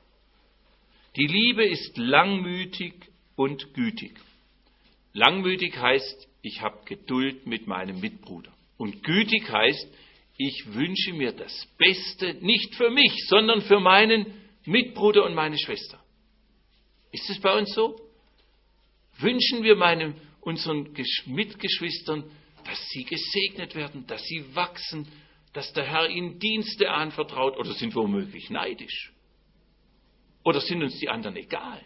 Die Liebe ist langmütig und gütig. Langmütig heißt, ich habe Geduld mit meinem Mitbruder. Und gütig heißt, ich wünsche mir das Beste, nicht für mich, sondern für meinen Mitbruder und meine Schwester. Ist es bei uns so? Wünschen wir meinem, unseren Mitgeschwistern, dass sie gesegnet werden, dass sie wachsen, dass der Herr ihnen Dienste anvertraut, oder sind wir womöglich neidisch? Oder sind uns die anderen egal?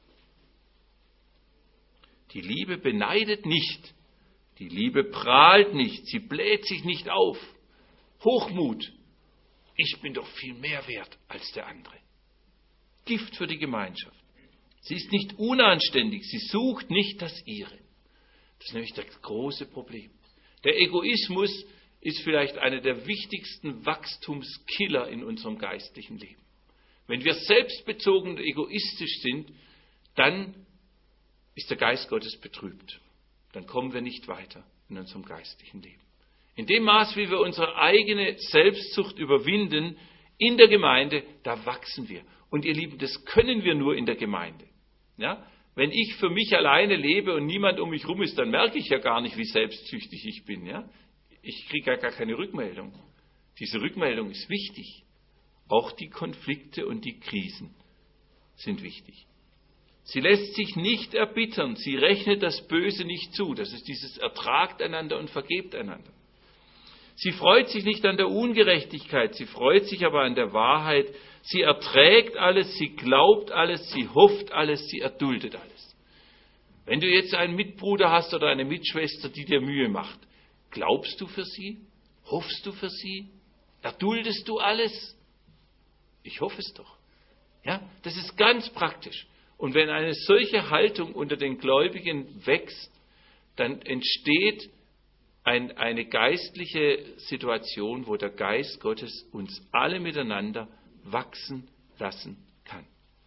Die Liebe beneidet nicht, die Liebe prahlt nicht, sie bläht sich nicht auf. Hochmut, ich bin doch viel mehr wert als der andere. Gift für die Gemeinschaft. Sie ist nicht unanständig, sie sucht nicht das Ihre. Das ist nämlich das große Problem. Der Egoismus ist vielleicht einer der wichtigsten Wachstumskiller in unserem geistlichen Leben. Wenn wir selbstbezogen und egoistisch sind, dann ist der Geist Gottes betrübt. Dann kommen wir nicht weiter in unserem geistlichen Leben. In dem Maß, wie wir unsere eigene Selbstsucht überwinden in der Gemeinde, da wachsen wir. Und ihr Lieben, das können wir nur in der Gemeinde. Ja? Wenn ich für mich alleine lebe und niemand um mich rum ist, dann merke ich ja gar nicht, wie selbstsüchtig ich bin. Ja? Ich kriege ja gar keine Rückmeldung. Diese Rückmeldung ist wichtig. Auch die Konflikte und die Krisen sind wichtig. Sie lässt sich nicht erbittern. Sie rechnet das Böse nicht zu. Das ist dieses ertragt einander und vergebt einander. Sie freut sich nicht an der Ungerechtigkeit. Sie freut sich aber an der Wahrheit. Sie erträgt alles. Sie glaubt alles. Sie hofft alles. Sie erduldet alles. Wenn du jetzt einen Mitbruder hast oder eine Mitschwester, die dir Mühe macht, glaubst du für sie? Hoffst du für sie? Erduldest du alles? Ich hoffe es doch. Ja, das ist ganz praktisch. Und wenn eine solche Haltung unter den Gläubigen wächst, dann entsteht ein, eine geistliche Situation, wo der Geist Gottes uns alle miteinander wachsen lassen kann.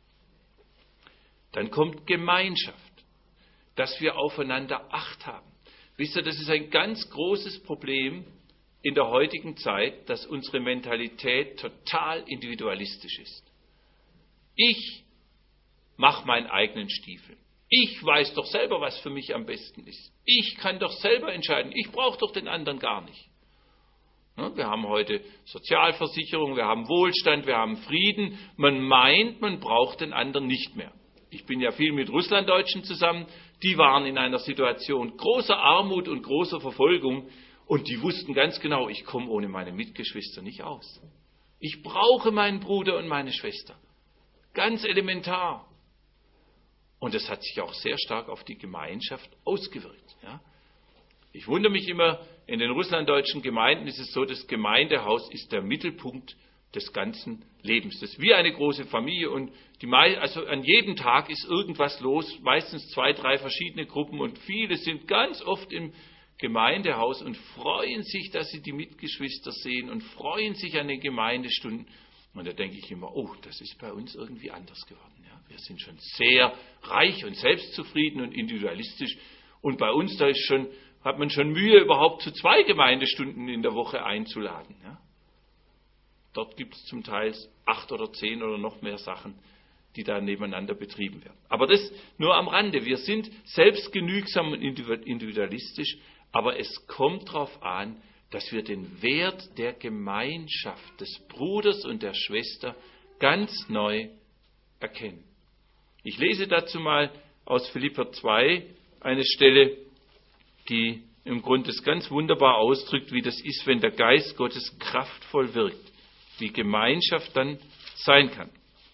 Dann kommt Gemeinschaft, dass wir aufeinander Acht haben. Wisst ihr, das ist ein ganz großes Problem in der heutigen Zeit, dass unsere Mentalität total individualistisch ist. Ich mache meinen eigenen Stiefel. Ich weiß doch selber, was für mich am besten ist. Ich kann doch selber entscheiden. Ich brauche doch den anderen gar nicht. Wir haben heute Sozialversicherung, wir haben Wohlstand, wir haben Frieden. Man meint, man braucht den anderen nicht mehr. Ich bin ja viel mit Russlanddeutschen zusammen. Die waren in einer Situation großer Armut und großer Verfolgung. Und die wussten ganz genau, ich komme ohne meine Mitgeschwister nicht aus. Ich brauche meinen Bruder und meine Schwester. Ganz elementar. Und das hat sich auch sehr stark auf die Gemeinschaft ausgewirkt. Ja? Ich wundere mich immer, in den russlanddeutschen Gemeinden ist es so, das Gemeindehaus ist der Mittelpunkt des ganzen Lebens. Das ist wie eine große Familie und die, also an jedem Tag ist irgendwas los, meistens zwei, drei verschiedene Gruppen und viele sind ganz oft im Gemeindehaus und freuen sich, dass sie die Mitgeschwister sehen und freuen sich an den Gemeindestunden. Und da denke ich immer, oh, das ist bei uns irgendwie anders geworden. Ja? Wir sind schon sehr reich und selbstzufrieden und individualistisch. Und bei uns, da ist schon, hat man schon Mühe, überhaupt zu zwei Gemeindestunden in der Woche einzuladen. Ja? Dort gibt es zum Teil acht oder zehn oder noch mehr Sachen, die da nebeneinander betrieben werden. Aber das nur am Rande. Wir sind selbstgenügsam und individualistisch, aber es kommt darauf an, dass wir den Wert der Gemeinschaft des Bruders und der Schwester ganz neu erkennen. Ich lese dazu mal aus Philipper zwei eine Stelle, die im Grunde das ganz wunderbar ausdrückt, wie das ist, wenn der Geist Gottes kraftvoll wirkt, wie Gemeinschaft dann sein kann.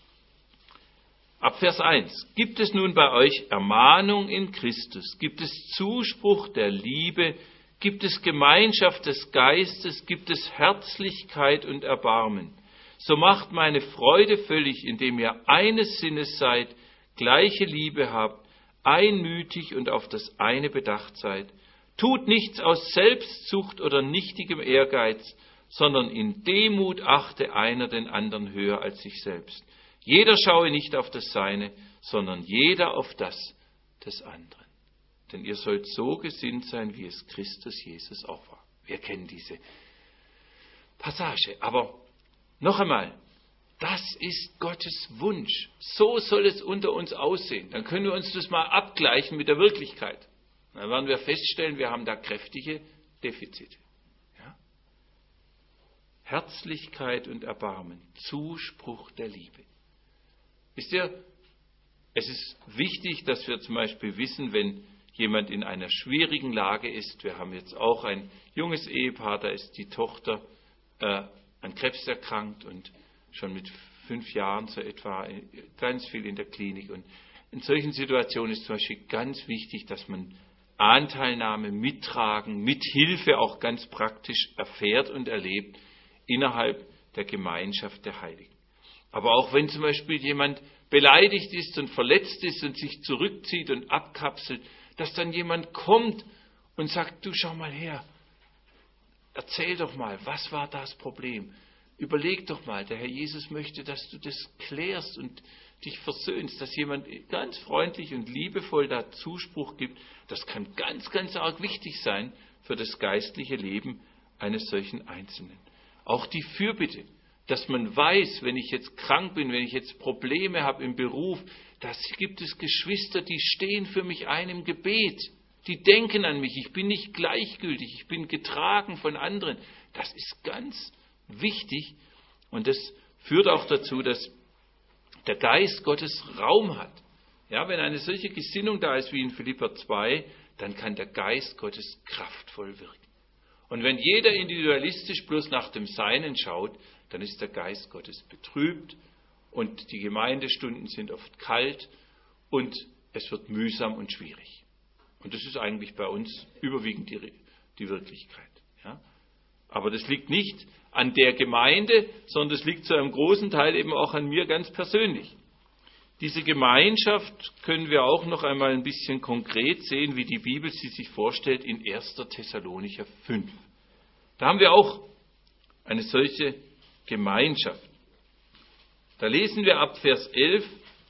Ab Vers eins. Gibt es nun bei euch Ermahnung in Christus? Gibt es Zuspruch der Liebe? Gibt es Gemeinschaft des Geistes? Gibt es Herzlichkeit und Erbarmen? So macht meine Freude völlig, indem ihr eines Sinnes seid, gleiche Liebe habt, einmütig und auf das eine bedacht seid. Tut nichts aus Selbstsucht oder nichtigem Ehrgeiz, sondern in Demut achte einer den anderen höher als sich selbst. Jeder schaue nicht auf das Seine, sondern jeder auf das des anderen. Denn ihr sollt so gesinnt sein, wie es Christus Jesus auch war. Wir kennen diese Passage. Aber noch einmal, das ist Gottes Wunsch. So soll es unter uns aussehen. Dann können wir uns das mal abgleichen mit der Wirklichkeit. Dann werden wir feststellen, wir haben da kräftige Defizite. Ja? Herzlichkeit und Erbarmen, Zuspruch der Liebe. Wisst ihr, es ist wichtig, dass wir zum Beispiel wissen, wenn jemand in einer schwierigen Lage ist. Wir haben jetzt auch ein junges Ehepaar, da ist die Tochter äh, an Krebs erkrankt und schon mit fünf Jahren so etwa ganz viel in der Klinik. Und in solchen Situationen ist zum Beispiel ganz wichtig, dass man Anteilnahme, Mittragen, Mithilfe auch ganz praktisch erfährt und erlebt innerhalb der Gemeinschaft der Heiligen. Aber auch wenn zum Beispiel jemand beleidigt ist und verletzt ist und sich zurückzieht und abkapselt, dass dann jemand kommt und sagt, du schau mal her, erzähl doch mal, was war das Problem? Überleg doch mal, der Herr Jesus möchte, dass du das klärst und dich versöhnst, dass jemand ganz freundlich und liebevoll da Zuspruch gibt. Das kann ganz, ganz arg wichtig sein für das geistliche Leben eines solchen Einzelnen. Auch die Fürbitte, dass man weiß, wenn ich jetzt krank bin, wenn ich jetzt Probleme habe im Beruf, da gibt es Geschwister, die stehen für mich ein im Gebet. Die denken an mich. Ich bin nicht gleichgültig. Ich bin getragen von anderen. Das ist ganz wichtig. Und das führt auch dazu, dass der Geist Gottes Raum hat. Ja, wenn eine solche Gesinnung da ist wie in Philipper zwei, dann kann der Geist Gottes kraftvoll wirken. Und wenn jeder individualistisch bloß nach dem Seinen schaut, dann ist der Geist Gottes betrübt und die Gemeindestunden sind oft kalt und es wird mühsam und schwierig. Und das ist eigentlich bei uns überwiegend die, die Wirklichkeit. Ja? Aber das liegt nicht an der Gemeinde, sondern es liegt zu einem großen Teil eben auch an mir ganz persönlich. Diese Gemeinschaft können wir auch noch einmal ein bisschen konkret sehen, wie die Bibel sie sich vorstellt in erster Thessalonicher fünf. Da haben wir auch eine solche Gemeinschaft. Da lesen wir ab Vers elf,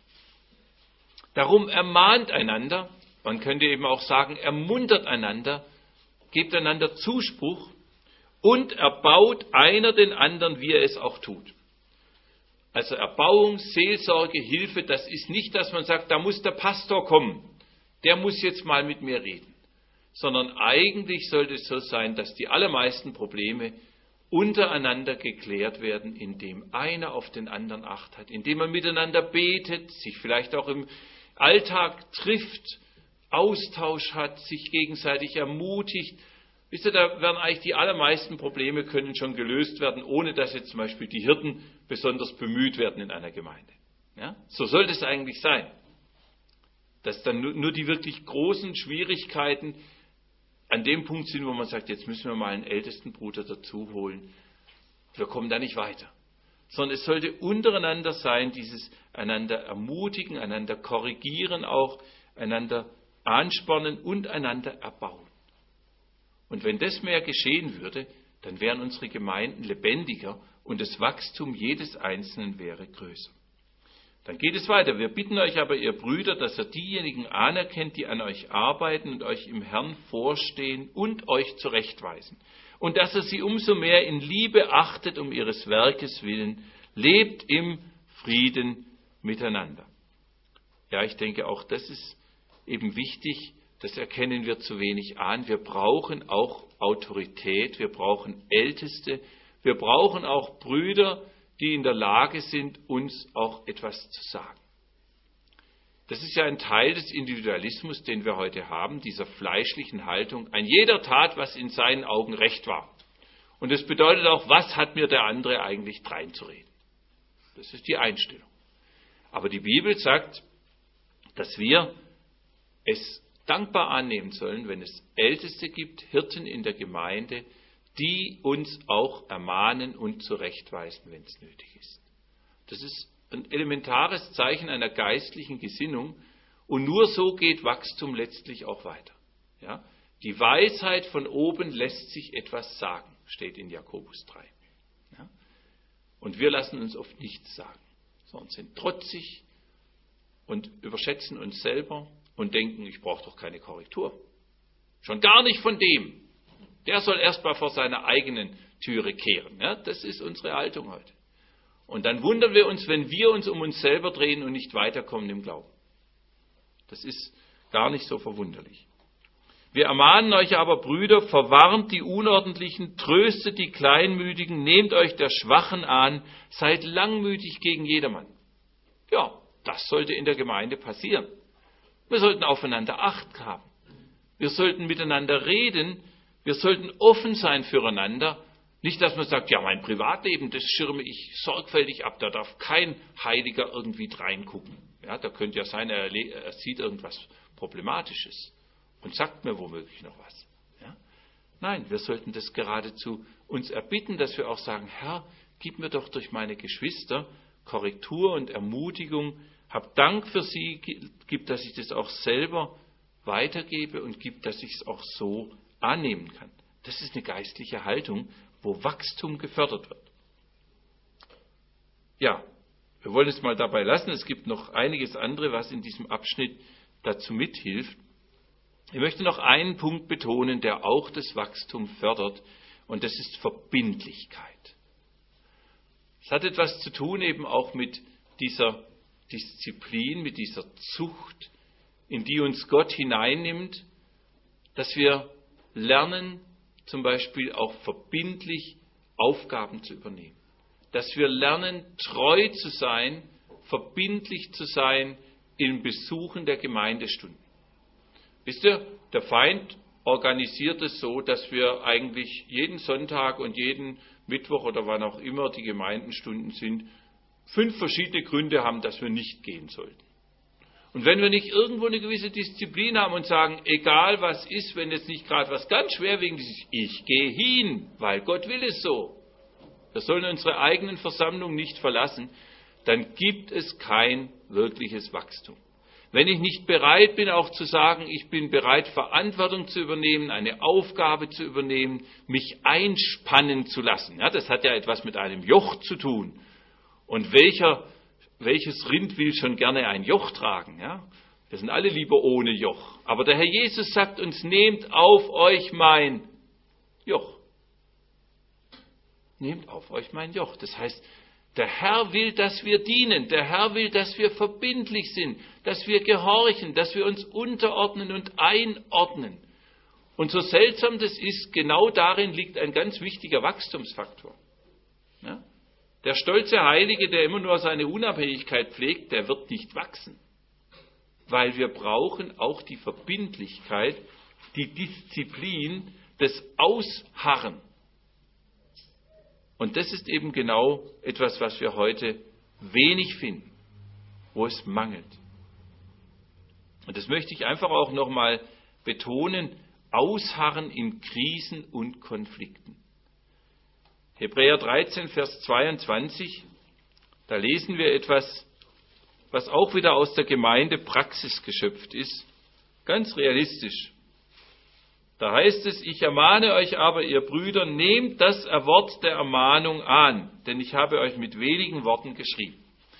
darum ermahnt einander, man könnte eben auch sagen, ermuntert einander, gebt einander Zuspruch und erbaut einer den anderen, wie er es auch tut. Also Erbauung, Seelsorge, Hilfe, das ist nicht, dass man sagt, da muss der Pastor kommen, der muss jetzt mal mit mir reden, sondern eigentlich sollte es so sein, dass die allermeisten Probleme untereinander geklärt werden, indem einer auf den anderen Acht hat, indem man miteinander betet, sich vielleicht auch im Alltag trifft, Austausch hat, sich gegenseitig ermutigt. Wisst ihr, da werden eigentlich die allermeisten Probleme können schon gelöst werden, ohne dass jetzt zum Beispiel die Hirten besonders bemüht werden in einer Gemeinde. Ja? So sollte es eigentlich sein. Dass dann nur die wirklich großen Schwierigkeiten an dem Punkt sind, wo man sagt, jetzt müssen wir mal einen ältesten Bruder dazu holen. Wir kommen da nicht weiter. Sondern es sollte untereinander sein, dieses einander ermutigen, einander korrigieren auch, einander anspornen und einander erbauen. Und wenn das mehr geschehen würde, dann wären unsere Gemeinden lebendiger und das Wachstum jedes Einzelnen wäre größer. Dann geht es weiter. Wir bitten euch aber, ihr Brüder, dass ihr diejenigen anerkennt, die an euch arbeiten und euch im Herrn vorstehen und euch zurechtweisen. Und dass ihr sie umso mehr in Liebe achtet um ihres Werkes willen. Lebt im Frieden miteinander. Ja, ich denke, auch das ist eben wichtig. Das erkennen wir zu wenig an. Wir brauchen auch Autorität. Wir brauchen Älteste. Wir brauchen auch Brüder, die in der Lage sind, uns auch etwas zu sagen. Das ist ja ein Teil des Individualismus, den wir heute haben, dieser fleischlichen Haltung. Ein jeder tat, was in seinen Augen recht war. Und das bedeutet auch, was hat mir der andere eigentlich dreinzureden? Das ist die Einstellung. Aber die Bibel sagt, dass wir es dankbar annehmen sollen, wenn es Älteste gibt, Hirten in der Gemeinde, die uns auch ermahnen und zurechtweisen, wenn es nötig ist. Das ist ein elementares Zeichen einer geistlichen Gesinnung und nur so geht Wachstum letztlich auch weiter. Ja? Die Weisheit von oben lässt sich etwas sagen, steht in Jakobus drei. Ja? Und wir lassen uns oft nichts sagen, sondern sind trotzig und überschätzen uns selber und denken, ich brauche doch keine Korrektur. Schon gar nicht von dem. Der soll erst mal vor seiner eigenen Türe kehren. Ja, das ist unsere Haltung heute. Und dann wundern wir uns, wenn wir uns um uns selber drehen und nicht weiterkommen im Glauben. Das ist gar nicht so verwunderlich. Wir ermahnen euch aber, Brüder, verwarnt die Unordentlichen, tröstet die Kleinmütigen, nehmt euch der Schwachen an, seid langmütig gegen jedermann. Ja, das sollte in der Gemeinde passieren. Wir sollten aufeinander Acht haben. Wir sollten miteinander reden. Wir sollten offen sein füreinander. Nicht, dass man sagt, ja, mein Privatleben, das schirme ich sorgfältig ab. Da darf kein Heiliger irgendwie reingucken. Ja, da könnte ja sein, er, er sieht irgendwas Problematisches und sagt mir womöglich noch was. Ja? Nein, wir sollten das geradezu uns erbitten, dass wir auch sagen, Herr, gib mir doch durch meine Geschwister Korrektur und Ermutigung. Hab Dank für sie, gib, dass ich das auch selber weitergebe und gib, dass ich es auch so annehmen kann. Das ist eine geistliche Haltung, wo Wachstum gefördert wird. Ja, wir wollen es mal dabei lassen. Es gibt noch einiges andere, was in diesem Abschnitt dazu mithilft. Ich möchte noch einen Punkt betonen, der auch das Wachstum fördert, und das ist Verbindlichkeit. Es hat etwas zu tun eben auch mit dieser Disziplin, mit dieser Zucht, in die uns Gott hineinnimmt, dass wir lernen, zum Beispiel auch verbindlich Aufgaben zu übernehmen. Dass wir lernen, treu zu sein, verbindlich zu sein im Besuchen der Gemeindestunden. Wisst ihr, der Feind organisiert es so, dass wir eigentlich jeden Sonntag und jeden Mittwoch oder wann auch immer die Gemeindenstunden sind, fünf verschiedene Gründe haben, dass wir nicht gehen sollten. Und wenn wir nicht irgendwo eine gewisse Disziplin haben und sagen, egal was ist, wenn jetzt nicht gerade was ganz Schwerwiegendes ist, ich gehe hin, weil Gott will es so. Wir sollen unsere eigenen Versammlungen nicht verlassen, dann gibt es kein wirkliches Wachstum. Wenn ich nicht bereit bin, auch zu sagen, ich bin bereit, Verantwortung zu übernehmen, eine Aufgabe zu übernehmen, mich einspannen zu lassen. Ja, das hat ja etwas mit einem Joch zu tun. Und welcher Welches Rind will schon gerne ein Joch tragen? Ja? Wir sind alle lieber ohne Joch. Aber der Herr Jesus sagt uns, nehmt auf euch mein Joch. Nehmt auf euch mein Joch. Das heißt, der Herr will, dass wir dienen. Der Herr will, dass wir verbindlich sind, dass wir gehorchen, dass wir uns unterordnen und einordnen. Und so seltsam das ist, genau darin liegt ein ganz wichtiger Wachstumsfaktor. Ja? Der stolze Heilige, der immer nur seine Unabhängigkeit pflegt, der wird nicht wachsen. Weil wir brauchen auch die Verbindlichkeit, die Disziplin, das Ausharren. Und das ist eben genau etwas, was wir heute wenig finden, wo es mangelt. Und das möchte ich einfach auch nochmal betonen, Ausharren in Krisen und Konflikten. Hebräer dreizehn, Vers zweiundzwanzig, da lesen wir etwas, was auch wieder aus der Gemeinde Praxis geschöpft ist, ganz realistisch. Da heißt es, ich ermahne euch aber, ihr Brüder, nehmt das Wort der Ermahnung an, denn ich habe euch mit wenigen Worten geschrieben.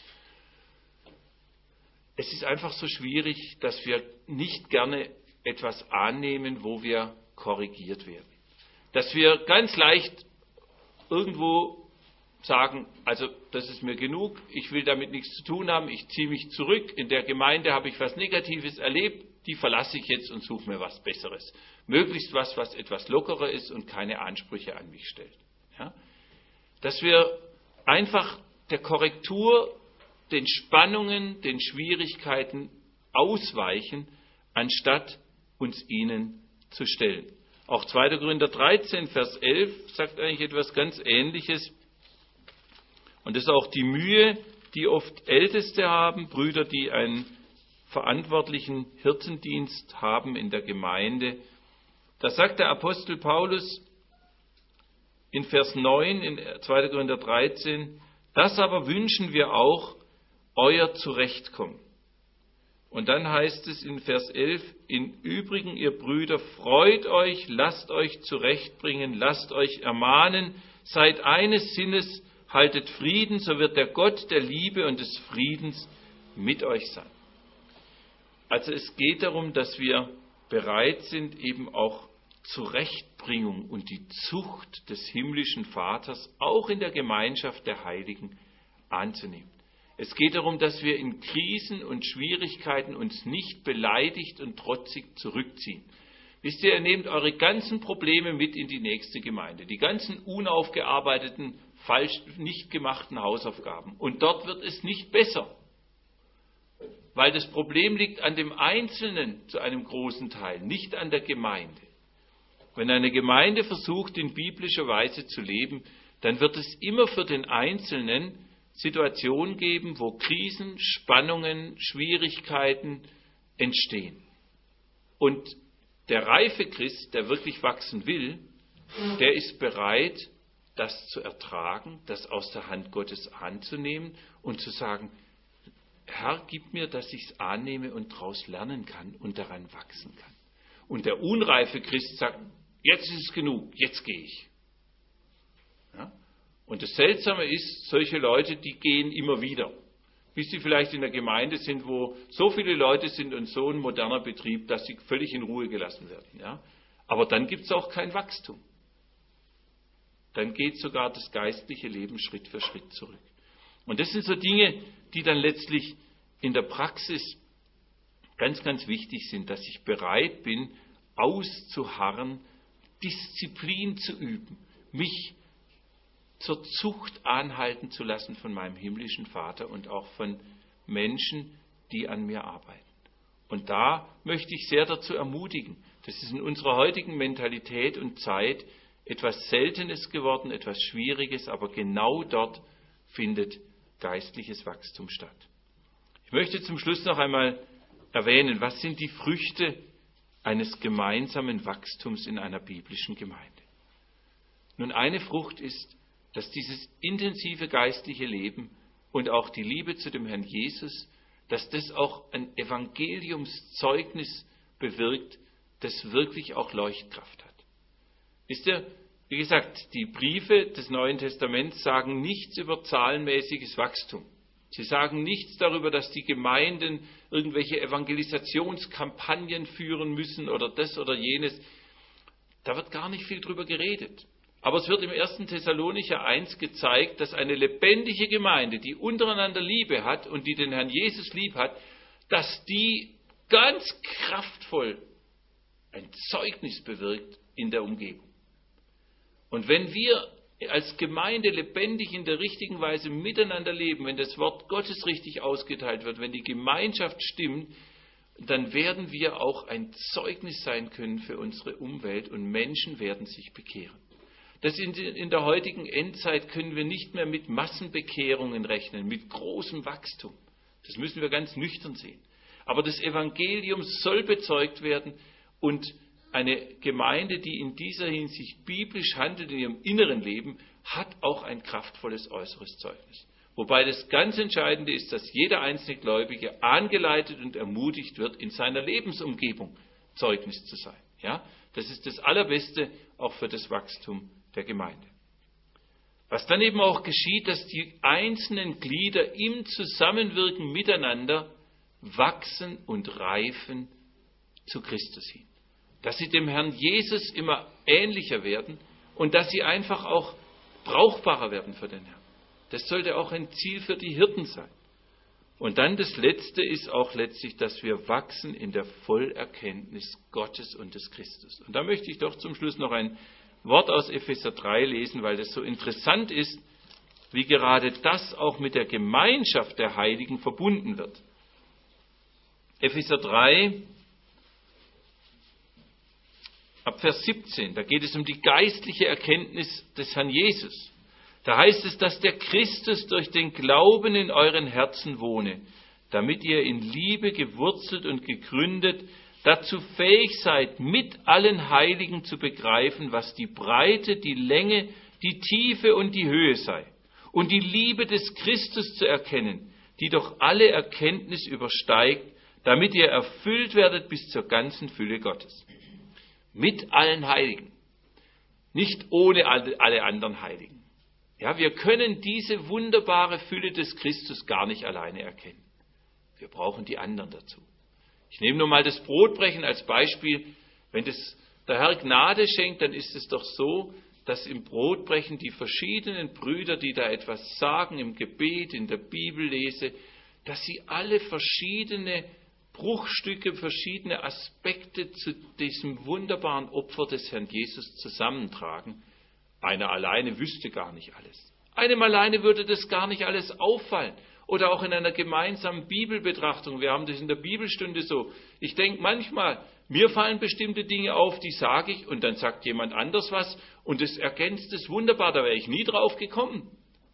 Es ist einfach so schwierig, dass wir nicht gerne etwas annehmen, wo wir korrigiert werden. Dass wir ganz leicht irgendwo sagen, also das ist mir genug, ich will damit nichts zu tun haben, ich ziehe mich zurück, in der Gemeinde habe ich was Negatives erlebt, die verlasse ich jetzt und suche mir was Besseres. Möglichst was, was etwas lockerer ist und keine Ansprüche an mich stellt. Ja? Dass wir einfach der Korrektur, den Spannungen, den Schwierigkeiten ausweichen, anstatt uns ihnen zu stellen. Auch zweiter Korinther dreizehn, Vers elf sagt eigentlich etwas ganz Ähnliches. Und das ist auch die Mühe, die oft Älteste haben, Brüder, die einen verantwortlichen Hirtendienst haben in der Gemeinde. Da sagt der Apostel Paulus in Vers neun, in zweiter Korinther dreizehn, das aber wünschen wir auch, euer Zurechtkommen. Und dann heißt es in Vers elf, im Übrigen, ihr Brüder, freut euch, lasst euch zurechtbringen, lasst euch ermahnen, seid eines Sinnes, haltet Frieden, so wird der Gott der Liebe und des Friedens mit euch sein. Also es geht darum, dass wir bereit sind, eben auch Zurechtbringung und die Zucht des himmlischen Vaters auch in der Gemeinschaft der Heiligen anzunehmen. Es geht darum, dass wir in Krisen und Schwierigkeiten uns nicht beleidigt und trotzig zurückziehen. Wisst ihr, ihr nehmt eure ganzen Probleme mit in die nächste Gemeinde, die ganzen unaufgearbeiteten, falsch nicht gemachten Hausaufgaben. Und dort wird es nicht besser, weil das Problem liegt an dem Einzelnen zu einem großen Teil, nicht an der Gemeinde. Wenn eine Gemeinde versucht, in biblischer Weise zu leben, dann wird es immer für den Einzelnen Situationen geben, wo Krisen, Spannungen, Schwierigkeiten entstehen. Und der reife Christ, der wirklich wachsen will, der ist bereit, das zu ertragen, das aus der Hand Gottes anzunehmen und zu sagen, Herr, gib mir, dass ich es annehme und daraus lernen kann und daran wachsen kann. Und der unreife Christ sagt, jetzt ist es genug, jetzt gehe ich. Ja? Und das Seltsame ist, solche Leute, die gehen immer wieder. Bis sie vielleicht in der Gemeinde sind, wo so viele Leute sind und so ein moderner Betrieb, dass sie völlig in Ruhe gelassen werden. Ja? Aber dann gibt es auch kein Wachstum. Dann geht sogar das geistliche Leben Schritt für Schritt zurück. Und das sind so Dinge, die dann letztlich in der Praxis ganz, ganz wichtig sind, dass ich bereit bin, auszuharren, Disziplin zu üben, mich zur Zucht anhalten zu lassen von meinem himmlischen Vater und auch von Menschen, die an mir arbeiten. Und da möchte ich sehr dazu ermutigen. Das ist in unserer heutigen Mentalität und Zeit etwas Seltenes geworden, etwas Schwieriges, aber genau dort findet geistliches Wachstum statt. Ich möchte zum Schluss noch einmal erwähnen, was sind die Früchte eines gemeinsamen Wachstums in einer biblischen Gemeinde? Nun, eine Frucht ist, dass dieses intensive geistliche Leben und auch die Liebe zu dem Herrn Jesus, dass das auch ein Evangeliumszeugnis bewirkt, das wirklich auch Leuchtkraft hat. Wisst ihr, wie gesagt, die Briefe des Neuen Testaments sagen nichts über zahlenmäßiges Wachstum. Sie sagen nichts darüber, dass die Gemeinden irgendwelche Evangelisationskampagnen führen müssen oder das oder jenes. Da wird gar nicht viel drüber geredet. Aber es wird im ersten Thessalonicher eins gezeigt, dass eine lebendige Gemeinde, die untereinander Liebe hat und die den Herrn Jesus lieb hat, dass die ganz kraftvoll ein Zeugnis bewirkt in der Umgebung. Und wenn wir als Gemeinde lebendig in der richtigen Weise miteinander leben, wenn das Wort Gottes richtig ausgeteilt wird, wenn die Gemeinschaft stimmt dann werden wir auch ein Zeugnis sein können für unsere Umwelt und Menschen werden sich bekehren. Das in, in der heutigen Endzeit können wir nicht mehr mit Massenbekehrungen rechnen, mit großem Wachstum. Das müssen wir ganz nüchtern sehen. Aber das Evangelium soll bezeugt werden und eine Gemeinde, die in dieser Hinsicht biblisch handelt in ihrem inneren Leben, hat auch ein kraftvolles äußeres Zeugnis. Wobei das ganz Entscheidende ist, dass jeder einzelne Gläubige angeleitet und ermutigt wird, in seiner Lebensumgebung Zeugnis zu sein. Ja? Das ist das Allerbeste auch für das Wachstum der Gemeinde. Was dann eben auch geschieht, dass die einzelnen Glieder im Zusammenwirken miteinander wachsen und reifen zu Christus hin. Dass sie dem Herrn Jesus immer ähnlicher werden und dass sie einfach auch brauchbarer werden für den Herrn. Das sollte auch ein Ziel für die Hirten sein. Und dann das Letzte ist auch letztlich, dass wir wachsen in der Vollerkenntnis Gottes und des Christus. Und da möchte ich doch zum Schluss noch ein Wort aus Epheser drei lesen, weil das so interessant ist, wie gerade das auch mit der Gemeinschaft der Heiligen verbunden wird. Epheser drei, ab Vers siebzehn, da geht es um die geistliche Erkenntnis des Herrn Jesus. Da heißt es, dass der Christus durch den Glauben in euren Herzen wohne, damit ihr in Liebe gewurzelt und gegründet, dazu fähig seid, mit allen Heiligen zu begreifen, was die Breite, die Länge, die Tiefe und die Höhe sei, und die Liebe des Christus zu erkennen, die doch alle Erkenntnis übersteigt, damit ihr erfüllt werdet bis zur ganzen Fülle Gottes. Mit allen Heiligen, nicht ohne alle anderen Heiligen. Ja, wir können diese wunderbare Fülle des Christus gar nicht alleine erkennen. Wir brauchen die anderen dazu. Ich nehme nur mal das Brotbrechen als Beispiel. Wenn das der Herr Gnade schenkt, dann ist es doch so, dass im Brotbrechen die verschiedenen Brüder, die da etwas sagen, im Gebet, in der Bibellese, dass sie alle verschiedene Bruchstücke, verschiedene Aspekte zu diesem wunderbaren Opfer des Herrn Jesus zusammentragen. Einer alleine wüsste gar nicht alles. Einem alleine würde das gar nicht alles auffallen. Oder auch in einer gemeinsamen Bibelbetrachtung. Wir haben das in der Bibelstunde so. Ich denke manchmal, mir fallen bestimmte Dinge auf, die sage ich, und dann sagt jemand anders was, und es ergänzt es wunderbar, da wäre ich nie drauf gekommen.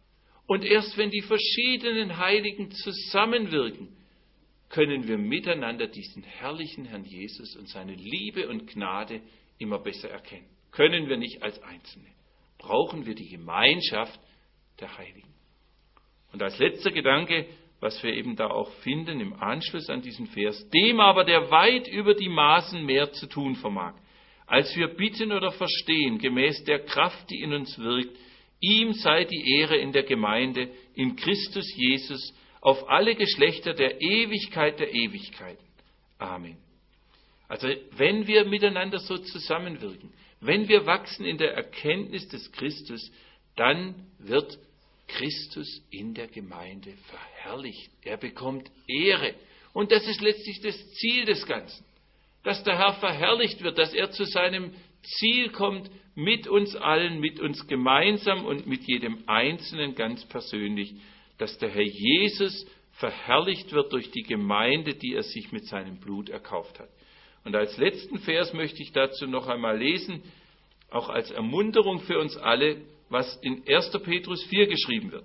Und erst wenn die verschiedenen Heiligen zusammenwirken, können wir miteinander diesen herrlichen Herrn Jesus und seine Liebe und Gnade immer besser erkennen. Können wir nicht als Einzelne. Brauchen wir die Gemeinschaft der Heiligen. Und als letzter Gedanke, was wir eben da auch finden im Anschluss an diesen Vers, dem aber, der weit über die Maßen mehr zu tun vermag, als wir bitten oder verstehen, gemäß der Kraft, die in uns wirkt, ihm sei die Ehre in der Gemeinde, in Christus Jesus, auf alle Geschlechter der Ewigkeit der Ewigkeiten. Amen. Also wenn wir miteinander so zusammenwirken, wenn wir wachsen in der Erkenntnis des Christus, dann wird Christus in der Gemeinde verherrlicht. Er bekommt Ehre. Und das ist letztlich das Ziel des Ganzen. Dass der Herr verherrlicht wird, dass er zu seinem Ziel kommt, mit uns allen, mit uns gemeinsam und mit jedem Einzelnen ganz persönlich, dass der Herr Jesus verherrlicht wird durch die Gemeinde, die er sich mit seinem Blut erkauft hat. Und als letzten Vers möchte ich dazu noch einmal lesen, auch als Ermunterung für uns alle, was in erster Petrus vier geschrieben wird.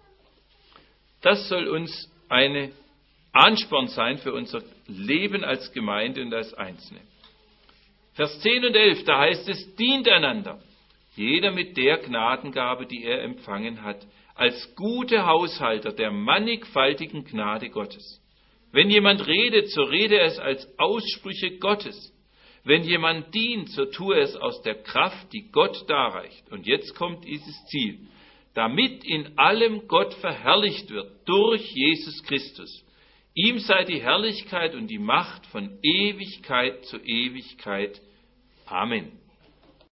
Das soll uns eine Ansporn sein für unser Leben als Gemeinde und als Einzelne. Vers zehn und elf, da heißt es, dient einander, jeder mit der Gnadengabe, die er empfangen hat, als gute Haushalter der mannigfaltigen Gnade Gottes. Wenn jemand redet, so rede er es als Aussprüche Gottes. Wenn jemand dient, so tue er es aus der Kraft, die Gott darreicht. Und jetzt kommt dieses Ziel. Damit in allem Gott verherrlicht wird durch Jesus Christus. Ihm sei die Herrlichkeit und die Macht von Ewigkeit zu Ewigkeit. Amen.